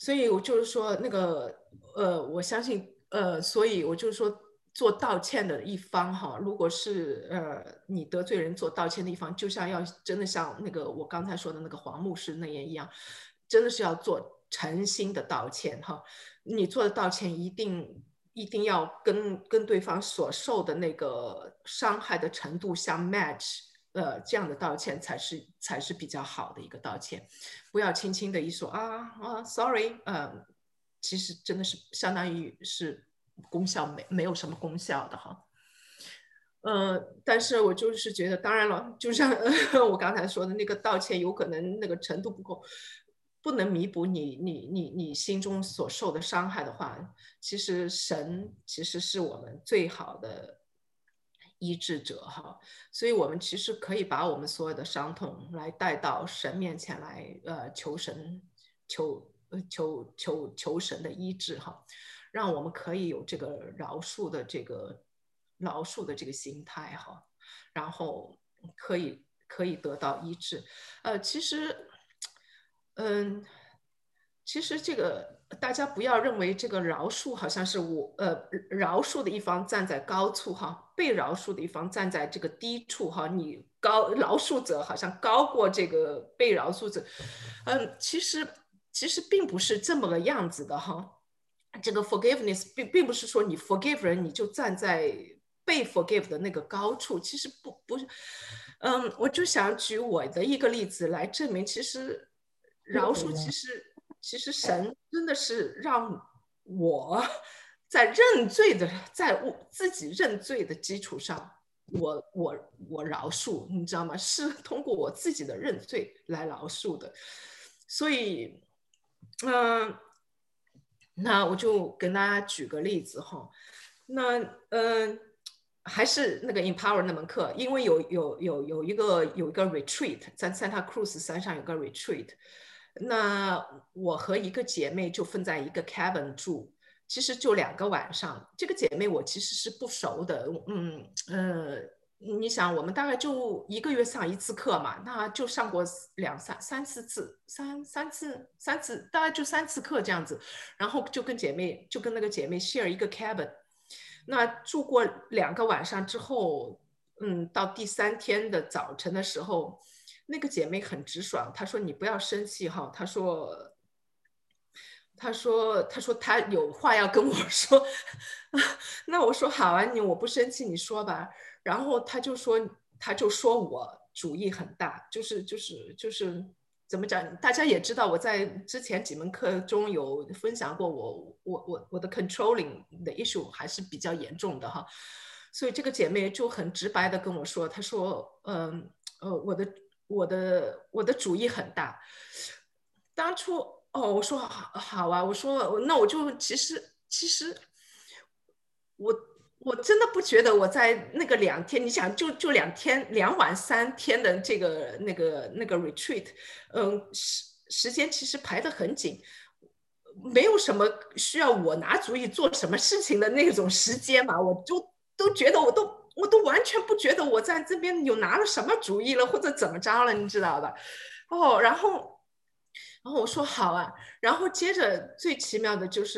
所以我就是说那个呃，我相信呃，所以我就是说做道歉的一方哈，如果是呃你得罪人做道歉的一方，就像要真的像那个我刚才说的那个黄牧师那样一样，真的是要做诚心的道歉哈。你做的道歉一定一定要跟跟对方所受的那个伤害的程度相 match。呃，这样的道歉才是才是比较好的一个道歉，不要轻轻的一说啊啊 ，sorry， 呃，其实真的是相当于是功效没没有什么功效的哈。呃，但是我就是觉得，当然了，就像、呃、我刚才说的那个道歉，有可能那个程度不够，不能弥补你你你你心中所受的伤害的话，其实神其实是我们最好的医治者哈，所以我们其实可以把我们所有的伤痛来带到神面前来，呃，求神求求求求神的医治哈，让我们可以有这个饶恕的这个饶恕的这个心态哈，然后可以可以得到医治。呃，其实，嗯。其实这个大家不要认为这个饶恕好像是我呃饶恕的一方站在高处哈，被饶恕的一方站在这个低处哈，你高饶恕者好像高过这个被饶恕者，嗯，其实其实并不是这么个样子的哈。这个 forgiveness 并并不是说你 forgive 人你就站在被 forgive 的那个高处，其实不不是，嗯，我就想举我的一个例子来证明，其实饶恕其实。其实神真的是让我在认罪的，在我自己认罪的基础上，我我我饶恕，你知道吗？是通过我自己的认罪来饶恕的。所以，嗯、呃，那我就跟大家举个例子哈。那嗯、呃，还是那个 Empower 那门课，因为有有有有一个有一个 retreat 在 Santa Cruz 山上有个 retreat。那我和一个姐妹就分在一个 cabin 住，其实就两个晚上。这个姐妹我其实是不熟的，嗯呃，你想我们大概就一个月上一次课嘛，那就上过两三三四次，三三次三次，大概就三次课这样子。然后就跟姐妹就跟那个姐妹 share 一个 cabin， 那住过两个晚上之后，嗯，到第三天的早晨的时候。那个姐妹很直爽，她说：“你不要生气哈。”她说：“她说，她说她有话要跟我说。”那我说：“好啊，你我不生气，你说吧。”然后她就说：“她就说我主意很大，就是就是就是怎么讲？大家也知道，我在之前几门课中有分享过我，我我我我的 controlling 的 issue 还是比较严重的哈。所以这个姐妹就很直白的跟我说，她说：“嗯呃我的。”我的我的主意很大，当初哦，我说好好啊，我说那我就其实其实我我真的不觉得我在那个两天，你想就就两天两晚三天的这个那个那个 retreat， 嗯，时时间其实排得很紧，没有什么需要我拿主意做什么事情的那种时间嘛，我就都觉得我都。我都完全不觉得我在这边有拿了什么主意了，或者怎么着了，你知道吧？哦，然后，然后我说好啊，然后接着最奇妙的就是，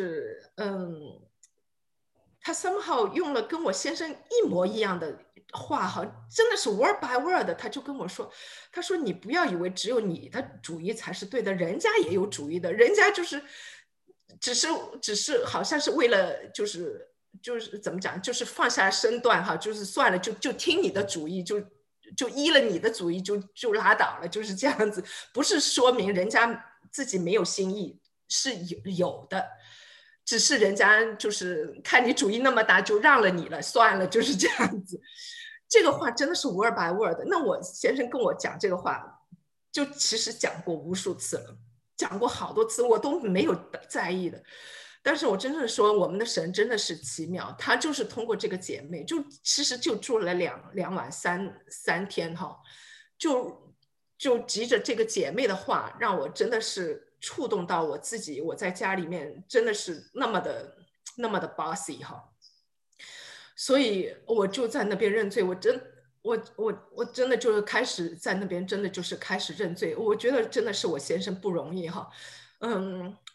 嗯，他 somehow 用了跟我先生一模一样的话，哈，真的是 word by word 的，他就跟我说，他说你不要以为只有你的主意才是对的，人家也有主意的，人家就是只是只是好像是为了就是。就是怎么讲，就是放下身段哈，就是算了，就就听你的主意，就就依了你的主意，就就拉倒了，就是这样子。不是说明人家自己没有心意，是有有的，只是人家就是看你主意那么大，就让了你了，算了，就是这样子。这个话真的是 word by word 的。那我先生跟我讲这个话，就其实讲过无数次了，讲过好多次，我都没有在意的。但是我真的说，我们的神真的是奇妙，他就是通过这个姐妹，就其实就住了两两晚三三天哈，就就急着这个姐妹的话，让我真的是触动到我自己，我在家里面真的是那么的那么的 bossy 哈，所以我就在那边认罪，我真我我我真的就是开始在那边真的就是开始认罪，我觉得真的是我先生不容易哈，嗯。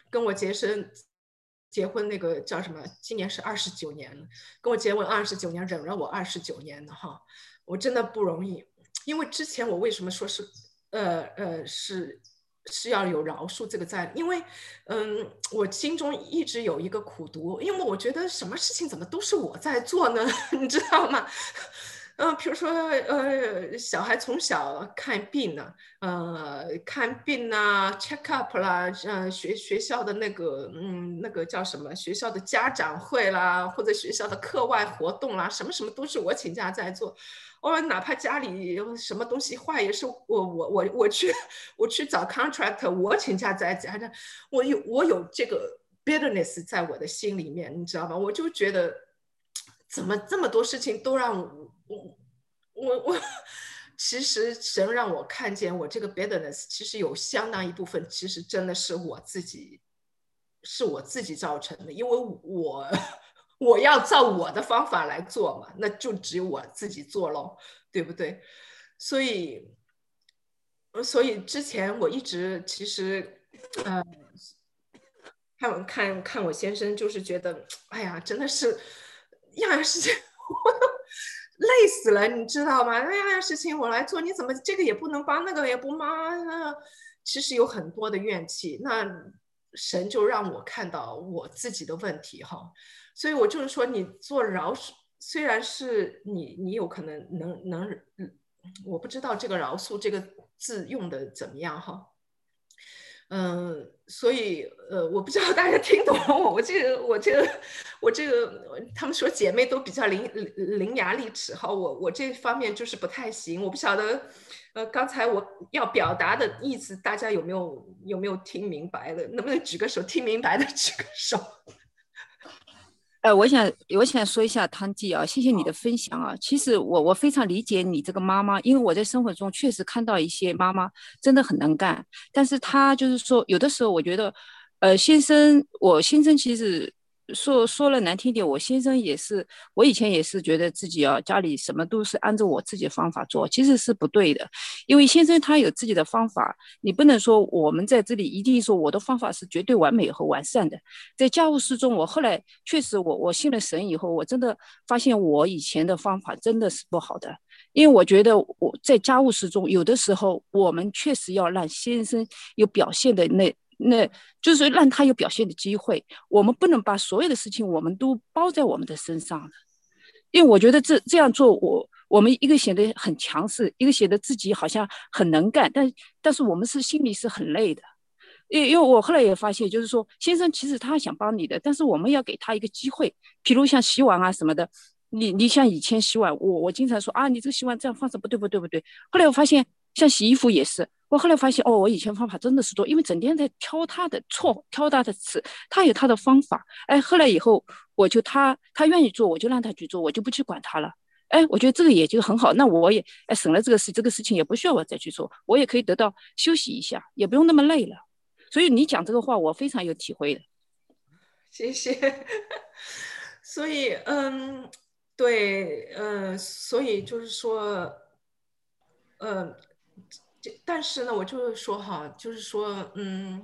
跟我结生结婚那个叫什么？今年是二十九年了，跟我结婚二十九年，忍了我二十九年的哈，我真的不容易。因为之前我为什么说是呃呃是是要有饶恕这个在，因为嗯，我心中一直有一个苦毒，因为我觉得什么事情怎么都是我在做呢？你知道吗？嗯，比如说，呃，小孩从小看病呢，呃，看病啊 ，check up 啦，呃，学学校的那个，嗯，那个叫什么？学校的家长会啦，或者学校的课外活动啦，什么什么都是我请假在做。哦，哪怕家里什么东西坏，也是我我我我去我去找 contractor， 我请假在家的，我有我有这个 bitterness 在我的心里面，你知道吗？我就觉得怎么这么多事情都让我。我我我，其实神让我看见我这个 bitterness， 其实有相当一部分，其实真的是我自己，是我自己造成的，因为我我要照我的方法来做嘛，那就只有我自己做咯，对不对？所以，所以之前我一直其实，呃，看看看我先生，就是觉得，哎呀，真的是样样事情。累死了，你知道吗？那样样事情我来做，你怎么这个也不能帮，那个也不帮？其实有很多的怨气。那神就让我看到我自己的问题哈，所以我就是说，你做饶恕，虽然是你，你有可能能能，我不知道这个饶恕这个字用的怎么样哈。嗯，所以呃，我不知道大家听懂我，我这个我这个我这个，他们说姐妹都比较伶伶牙俐齿哈，我我这方面就是不太行，我不晓得，呃，刚才我要表达的意思，大家有没有有没有听明白了？能不能举个手？听明白的举个手。 呃，我想我想说一下汤记啊，谢谢你的分享啊。其实我我非常理解你这个妈妈，因为我在生活中确实看到一些妈妈真的很能干，但是她就是说，有的时候我觉得，呃，先生，我先生其实说说了难听点，我先生也是，我以前也是觉得自己啊，家里什么都是按照我自己的方法做，其实是不对的，因为先生他有自己的方法，你不能说我们在这里一定说我的方法是绝对完美和完善的。在家务事中，我后来确实我我信了神以后，我真的发现我以前的方法真的是不好的，因为我觉得我在家务事中，有的时候我们确实要让先生有表现的那。那就是让他有表现的机会，我们不能把所有的事情我们都包在我们的身上了，因为我觉得这这样做，我我们一个显得很强势，一个显得自己好像很能干，但但是我们是心里是很累的，因为因为我后来也发现，就是说先生其实他想帮你的，但是我们要给他一个机会，比如像洗碗啊什么的，你你像以前洗碗，我我经常说啊，你这个洗碗这样放着不对不对不对，后来我发现像洗衣服也是。我后来发现，哦，我以前方法真的是多，因为整天在挑他的错，挑他的刺，他有他的方法。哎，后来以后，我就他他愿意做，我就让他去做，我就不去管他了。哎，我觉得这个也就很好，那我也哎省了这个事，这个事情也不需要我再去做，我也可以得到休息一下，也不用那么累了。所以你讲这个话，我非常有体会的。 谢谢。所以，嗯，对，嗯，所以就是说，嗯。但是呢，我就是说哈，就是说，嗯，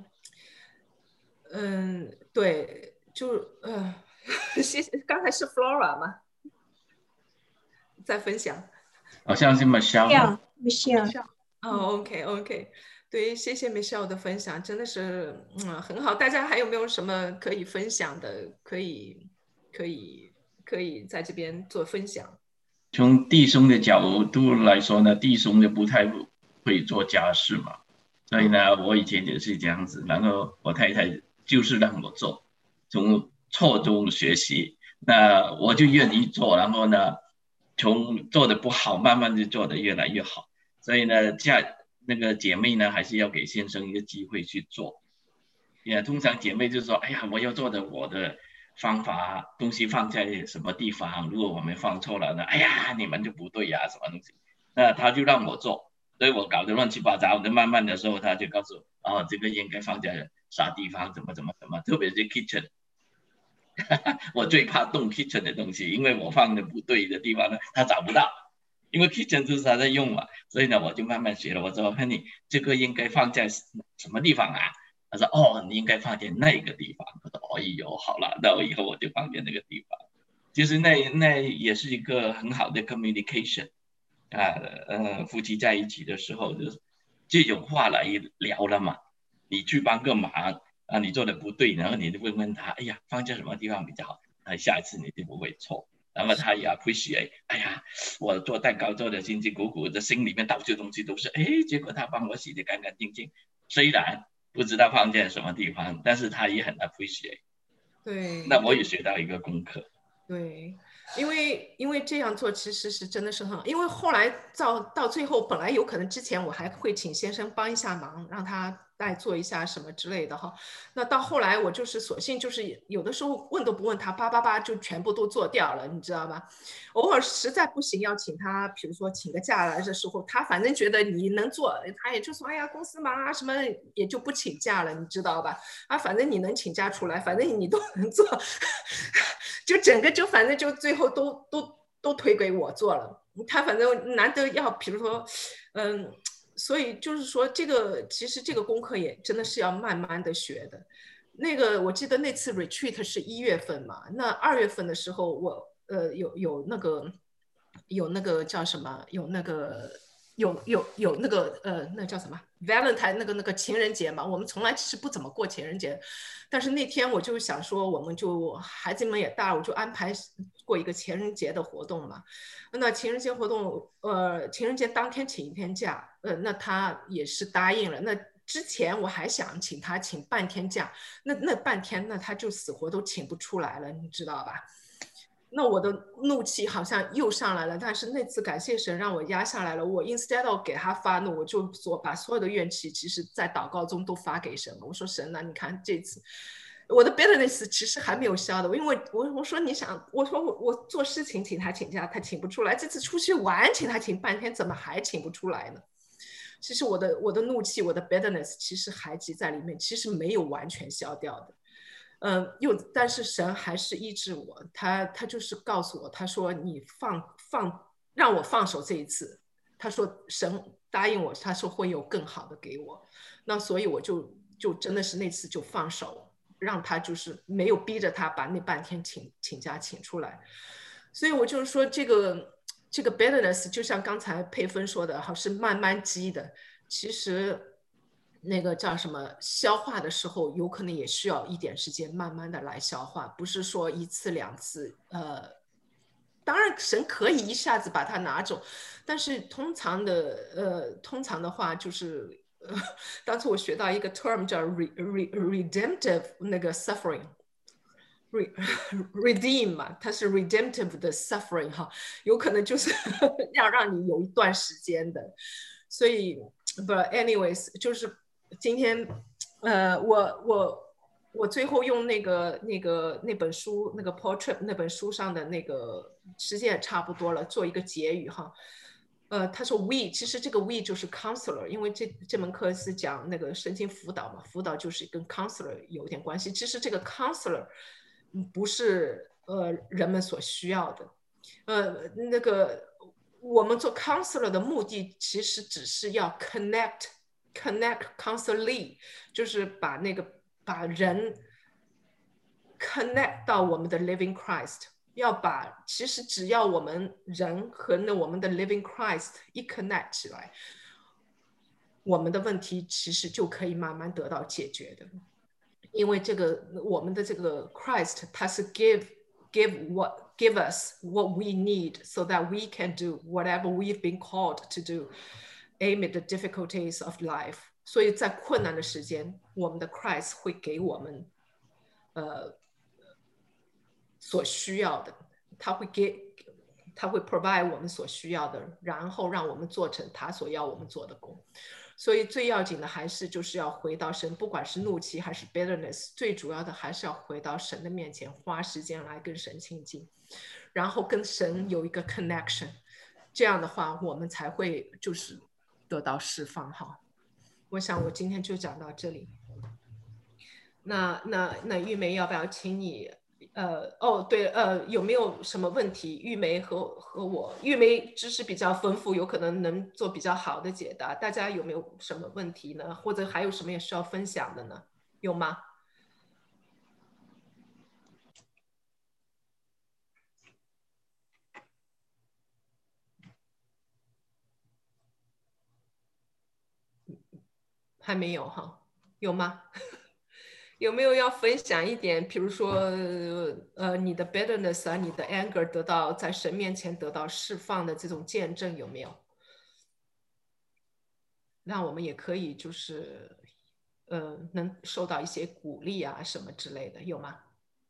嗯，对，就呃，谢谢，刚才是 Flora 吗？在分享， 好像是 Michelle。Michelle。 哦 ，OK OK， 对，谢谢 Michelle 的分享，真的是嗯很好。大家还有没有什么可以分享的？可以可以可以在这边做分享。 从弟兄的角度来说呢，弟兄就不太会做家事嘛，所以呢，我以前也是这样子，然后我太太就是让我做，从错中学习，那我就愿意做，然后呢，从做的不好，慢慢就做的越来越好，所以呢，家那个姐妹呢，还是要给先生一个机会去做，也通常姐妹就说，哎呀，我要做的我的方法，东西放在什么地方，如果我们放错了呢，哎呀，你们就不对呀，什么东西，那他就让我做。所以我搞得乱七八糟的，慢慢的时候他就告诉我，哦，这个应该放在啥地方，怎么怎么怎么，特别是 kitchen， 我最怕动 kitchen 的东西，因为我放的不对的地方呢，他找不到，因为 kitchen 就是他在用嘛，所以呢，我就慢慢学了。我说 ，Honey， 这个应该放在什么地方啊？ 他说哦，你应该放在那个地方。我说哦哟，好了，那我以后我就放在那个地方。其实那那也是一个很好的 communication 啊，呃，夫妻在一起的时候就是这种话来聊了嘛。你去帮个忙啊，你做的不对，然后你就问问他，哎呀，放在什么地方比较好，啊，下一次你就不会错。然后他也 appreciate，哎呀，我做蛋糕做的辛辛苦苦的，心里面到处东西都是，哎，结果他帮我洗得干干净净，虽然不知道放在什么地方，但是他也很 appreciate。 对， 那我也学到一个功课。 对，因为因为这样做其实是真的是很好，因为后来到到最后，本来有可能之前我还会请先生帮一下忙，让他代做一下什么之类的哈。那到后来我就是索性就是有的时候问都不问他，叭叭叭就全部都做掉了，你知道吧？偶尔实在不行要请他，比如说请个假来的时候，他反正觉得你能做，他也就说哎呀公司忙啊什么，也就不请假了，你知道吧？啊，反正你能请假出来，反正你都能做，就整个就反正就最后都都都推给我做了。他反正难得要，比如说，嗯。所以就是说，这个其实这个功课也真的是要慢慢的学的。那个我记得那次 retreat 是一月份嘛，那二月份的时候我呃有有那个有那个叫什么，有那个有有有那个呃那叫什么 Valentine 那个那个情人节嘛，我们从来其实不怎么过情人节，但是那天我就想说，我们就孩子们也大了，我就安排过一个情人节的活动嘛。那情人节活动，呃，情人节当天请一天假，呃，那他也是答应了。那之前我还想请他请半天假，那那半天那他就死活都请不出来了，你知道吧？那我的怒气好像又上来了，但是那次感谢神让我压下来了。我 instead of 给他发怒，我就说把所有的怨气，其实在祷告中都发给神了。我说神啊，你看这次。我的 bitterness 其实还没有消的，因为我我说你想，我说我我做事情请他请假，他请不出来，这次出去玩请他请半天，怎么还请不出来呢？其实我的我的怒气，我的 bitterness 其实还积在里面，其实没有完全消掉的。嗯，又但是神还是医治我，他他就是告诉我，他说你放放让我放手这一次，他说神答应我，他说会有更好的给我，那所以我就就真的是那次就放手。让他就是没有逼着他把那半天请请假请出来，所以我就是说这个这个 bitterness 就像刚才佩芬说的，好是慢慢积的，其实那个叫什么消化的时候，有可能也需要一点时间，慢慢的来消化，不是说一次两次，呃，当然神可以一下子把它拿走，但是通常的呃通常的话就是。呃，当初我学到一个 term 叫 re, re, redemptive 那个 suffering，re, redeem 嘛，它是 redemptive 的 suffering 哈，有可能就是要让你有一段时间的，所以 but anyways 就是今天呃我我我最后用那个那个那本书那个 Paul Tripp 那本书上的那个时间也差不多了，做一个结语哈。呃，他说 we 其实这个 we 就是 counselor， 因为这这门课是讲那个身心辅导嘛，辅导就是跟 counselor 有点关系。其实这个 counselor 不是呃人们所需要的，呃，那个我们做 counselor 的目的其实只是要 connect connect counselee， 就是把那个把人 connect 到我们的 living Christ。要把其实只要我们人和那我们的 living Christ 一 connect 起来，我们的问题其实就可以慢慢得到解决的。因为这个我们的这个 Christ 他是 give give what give us what we need so that we can do whatever we've been called to do amid the difficulties of life。 所以在困难的时间，我们的 Christ 会给我们呃所需要的，他会给，他会 provide 我们所需要的，然后让我们做成他所要我们做的工。所以最要紧的还是就是要回到神，不管是怒气还是 bitterness， 最主要的还是要回到神的面前，花时间来跟神亲近，然后跟神有一个 connection， 这样的话我们才会就是得到释放哈。我想我今天就讲到这里。那那那玉梅要不要请你？呃，哦，对，呃，有没有什么问题？玉梅和和我，玉梅知识比较丰富，有可能能做比较好的解答。大家有没有什么问题呢？或者还有什么也需要分享的呢？ 有吗？还没有哈，有吗？有没有要分享一点，比如说，呃，你的 bitterness 啊，你的 anger 得到在神面前得到释放的这种见证有没有？那我们也可以就是，呃，能受到一些鼓励啊什么之类的，有吗？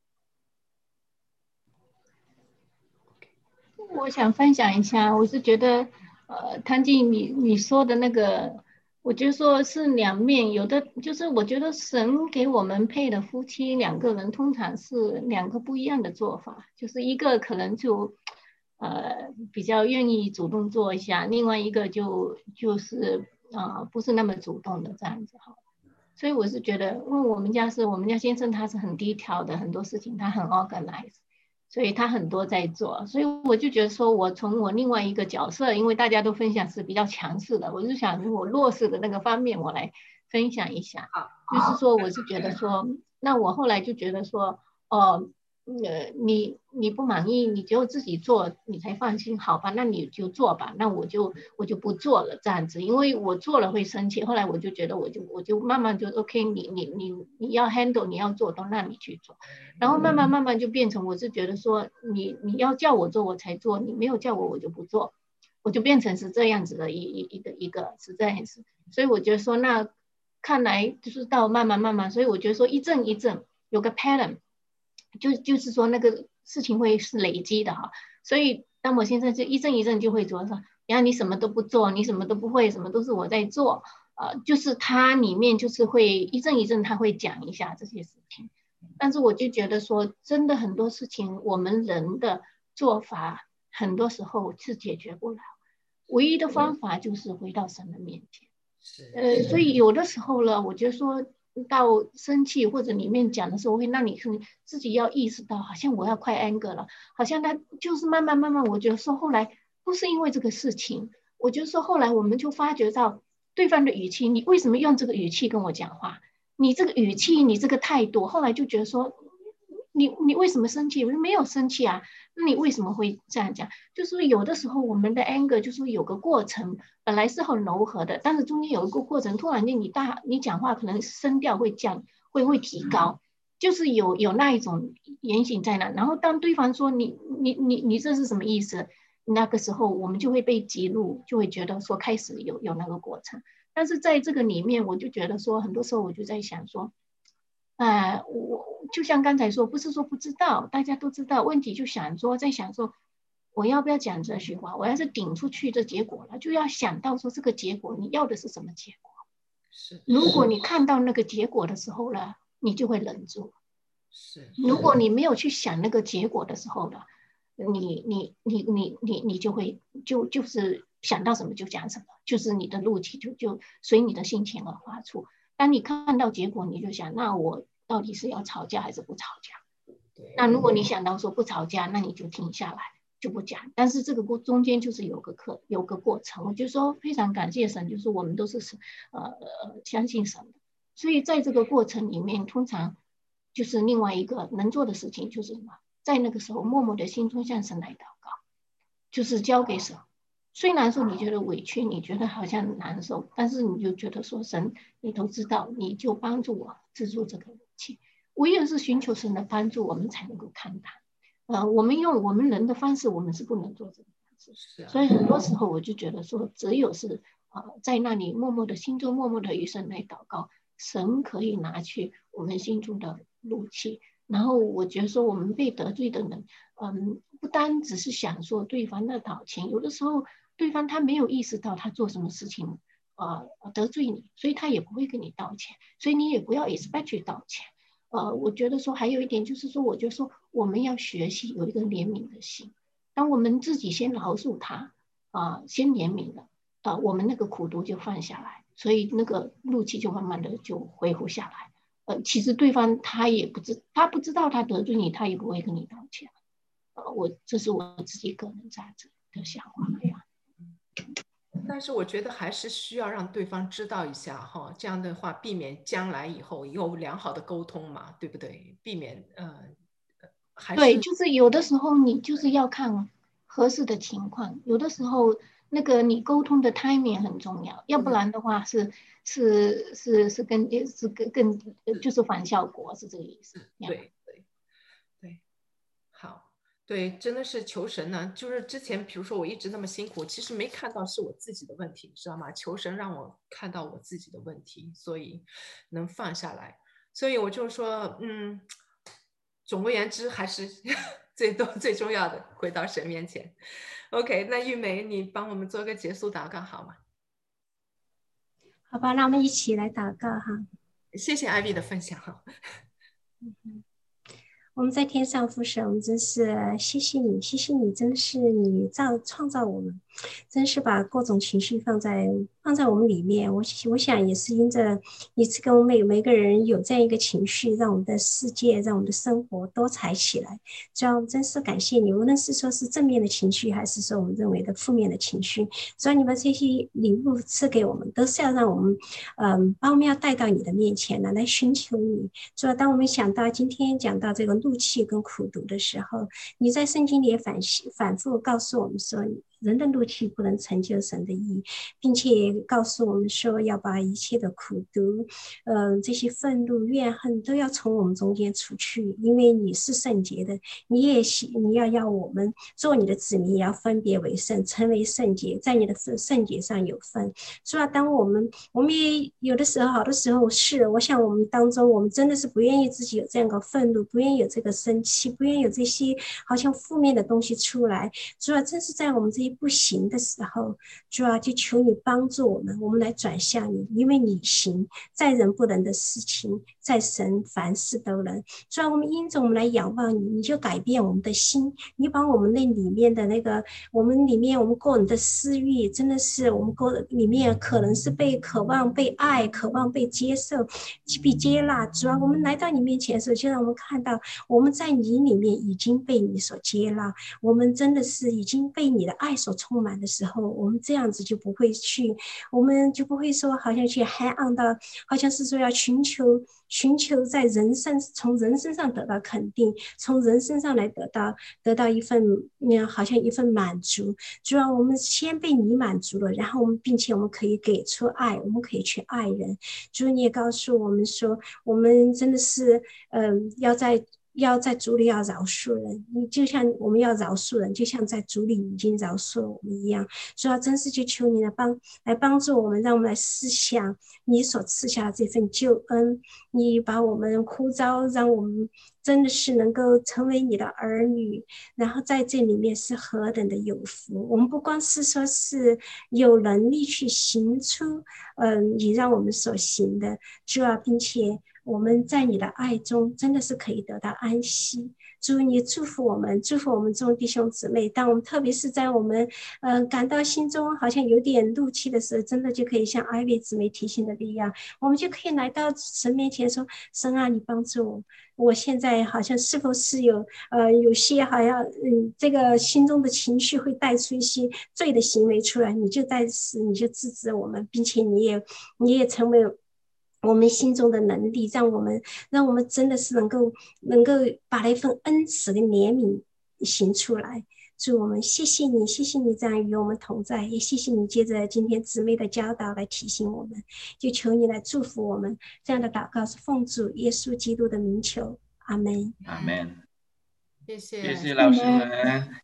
我想分享一下，我是觉得，呃，汤静你你说的那个，我觉得说是两面，有的就是我觉得神给我们配的夫妻两个人，通常是两个不一样的做法，就是一个可能就，呃，比较愿意主动做一下，另外一个就就是啊、呃、不是那么主动的这样子哈。所以我是觉得，因为我们家是我们家先生他是很低调的，很多事情他很 organize。所以他很多在做，所以我就觉得说，我从我另外一个角色，因为大家都分享是比较强势的，我就想我弱势的那个方面，我来分享一下。就是说，我是觉得说，那我后来就觉得说，哦，呃，你你不满意，你只有自己做，你才放心，好吧？那你就做吧，那我就我就不做了这样子，因为我做了会生气。后来我就觉得，我就我就慢慢就 OK，你你你你要 handle，你要做，都让你去做。然后慢慢慢慢就变成，我是觉得说，你你要叫我做我才做，你没有叫我我就不做，我就变成是这样子的一一一个一个是这样子。所以我觉得说，那看来就是到慢慢慢慢，所以我觉得说一阵一阵有个 pattern， 就就是说那个事情会是累积的哈。所以当我现在就一阵一阵就会做说，然后你什么都不做，你什么都不会，什么都是我在做，呃，就是它里面就是会一阵一阵他会讲一下这些事情。但是我就觉得说，真的很多事情，我们人的做法很多时候是解决不了，唯一的方法就是回到神的面前。呃，所以有的时候呢，我觉得说到生气或者里面讲的时候，会让你自己要意识到，好像我要快 anger 了，好像他就是慢慢慢慢，我觉得说后来不是因为这个事情，我觉得说后来我们就发觉到对方的语气，你为什么用这个语气跟我讲话？你这个语气，你这个态度，后来就觉得说，你你为什么生气？我说没有生气啊，那你为什么会这样讲？就是有的时候我们的 anger 就是有个过程，本来是很柔和的，但是中间有一个过程，突然间你大你讲话可能声调会降，会会提高，就是有有那一种言行在那。然后当对方说你你你你这是什么意思？那个时候我们就会被激怒，就会觉得说开始有有那个过程。但是在这个里面，我就觉得说，很多时候我就在想说，呃，我就像刚才说，不是说不知道，大家都知道，问题就想说，在想说，我要不要讲这句话？我要是顶出去这结果了，就要想到说这个结果，你要的是什么结果？ 是。 如果你看到那个结果的时候呢，你就会忍住。 是。 如果你没有去想那个结果的时候呢，你你你你你你就会就就是想到什么就讲什么，就是你的怒气就就随你的心情而发出。当你看到结果，你就想，那我到底是要吵架还是不吵架？那如果你想到说不吵架，那你就停下来，就不讲。但是这个过中间就是有个课，有个过程。我就说非常感谢神，就是我们都是呃呃相信神的，所以在这个过程里面，通常就是另外一个能做的事情就是什么？在那个时候默默的心中向神来祷告，就是交给神。虽然说你觉得委屈，你觉得好像难受，但是你就觉得说神你都知道，你就帮助我止住这个怒气。唯有是寻求神的帮助，我们才能够看淡。呃，我们用我们人的方式，我们是不能做这个方式。所以很多时候我就觉得说，只有是呃在那里默默的心中默默的与神来祷告，神可以拿去我们心中的怒气。然后我觉得说，我们被得罪的人，嗯，不单只是想说对方的道歉，有的时候对方他没有意识到他做什么事情，呃，得罪你，所以他也不会跟你道歉，所以你也不要 expect 去道歉。呃，我觉得说还有一点就是说，我就说我们要学习有一个怜悯的心，当我们自己先饶恕他，啊、呃，先怜悯了，啊、呃，我们那个苦毒就放下来，所以那个怒气就慢慢的就恢复下来。呃，其实对方他也不知，他不知道他得罪你，他也不会跟你道歉。呃，我这是我自己个人这样子的想法呀。 但是我觉得还是需要让对方知道一下哈，这样的话避免将来以后有良好的沟通嘛，对不对？避免呃，还是对，就是有的时候你就是要看合适的情况，有的时候那个你沟通的 timing 很重要，要不然的话是是是是跟是更更就是反效果，是这个意思。 对对对，好。对，真的是求神呢。就是之前，比如说我一直那么辛苦，其实没看到是我自己的问题，知道吗？求神让我看到我自己的问题，所以能放下来。所以我就说，嗯，总而言之，还是最多最重要的，回到神面前。OK， 那玉梅，你帮我们做个结束祷告好吗？ 好吧，那我们一起来祷告哈。 谢谢艾薇的分享哈。 嗯我们在天上父神，我们真是谢谢你，谢谢你，真的是你造创造我们，真是把各种情绪放在放在我们里面。我我想也是因着你是跟我们每每个人有这样一个情绪，让我们的世界，让我们的生活多彩起来。主要真是感谢你，无论是说是正面的情绪，还是说我们认为的负面的情绪，所以你们这些礼物赐给我们，都是要让我们，嗯，把我们要带到你的面前来，来寻求你。所以当我们想到今天讲到这个怒气跟苦毒的时候，你在圣经里也反反复告诉我们说，人的怒气不能成就神的义，并且告诉我们说要把一切的苦毒，嗯、呃，这些愤怒、怨恨都要从我们中间除去，因为你是圣洁的，你也你要要我们做你的子民，也要分别为圣，成为圣洁，在你的圣洁上有份。所以当我们我们也有的时候，好的时候是，我想我们当中，我们真的是不愿意自己有这样的愤怒，不愿意有这个生气，不愿意有这些好像负面的东西出来。主要正是在我们这些不行的时候，主要就求你帮助我们，我们来转向你，因为你行，在人不能的事情，在神凡事都能。主要我们因着我们来仰望你，你就改变我们的心，你把我们那里面的那个，我们里面我们个人的私欲，真的是我们个人里面可能是被渴望被爱，渴望被接受，被接纳。主要我们来到你面前的时候，就让我们看到我们在你里面已经被你所接纳，我们真的是已经被你的爱所充满的时候，我们这样子就不会去，我们就不会说好像去 hang on 到，好像是说要寻求寻求在人身从人身上得到肯定，从人身上来得到得到一份好像一份满足。主要我们先被你满足了，然后我们并且我们可以给出爱，我们可以去爱人。主你也告诉我们说，我们真的是嗯，要在要在主里要饶恕人，你就像我们要饶恕人，就像在主里已经饶恕了我们一样。所以要真是就求你来帮来帮助我们，让我们来思想你所赐下的这份救恩，你把我们呼召，让我们真的是能够成为你的儿女，然后在这里面是何等的有福。我们不光是说是有能力去行出嗯，你让我们所行的，主啊，并且我们在你的爱中真的是可以得到安息。主你祝福我们，祝福我们众弟兄姊妹。当我们特别是在我们呃感到心中好像有点怒气的时候，真的就可以像艾薇姊妹提醒的那样，我们就可以来到神面前说，神啊，你帮助我，我现在好像是否是有呃有些好像嗯这个心中的情绪会带出一些罪的行为出来，你就在此你就制止我们，并且你也你也成为我们心中的能力，让我们让我们真的是能够能够把那份恩慈跟怜悯行出来。主，我们谢谢你，谢谢你这样与我们同在，也谢谢你接着今天姊妹的教导来提醒我们，就求你来祝福我们。这样的祷告是奉主耶稣基督的名求，阿们。 阿们。 谢谢， 谢谢老师们。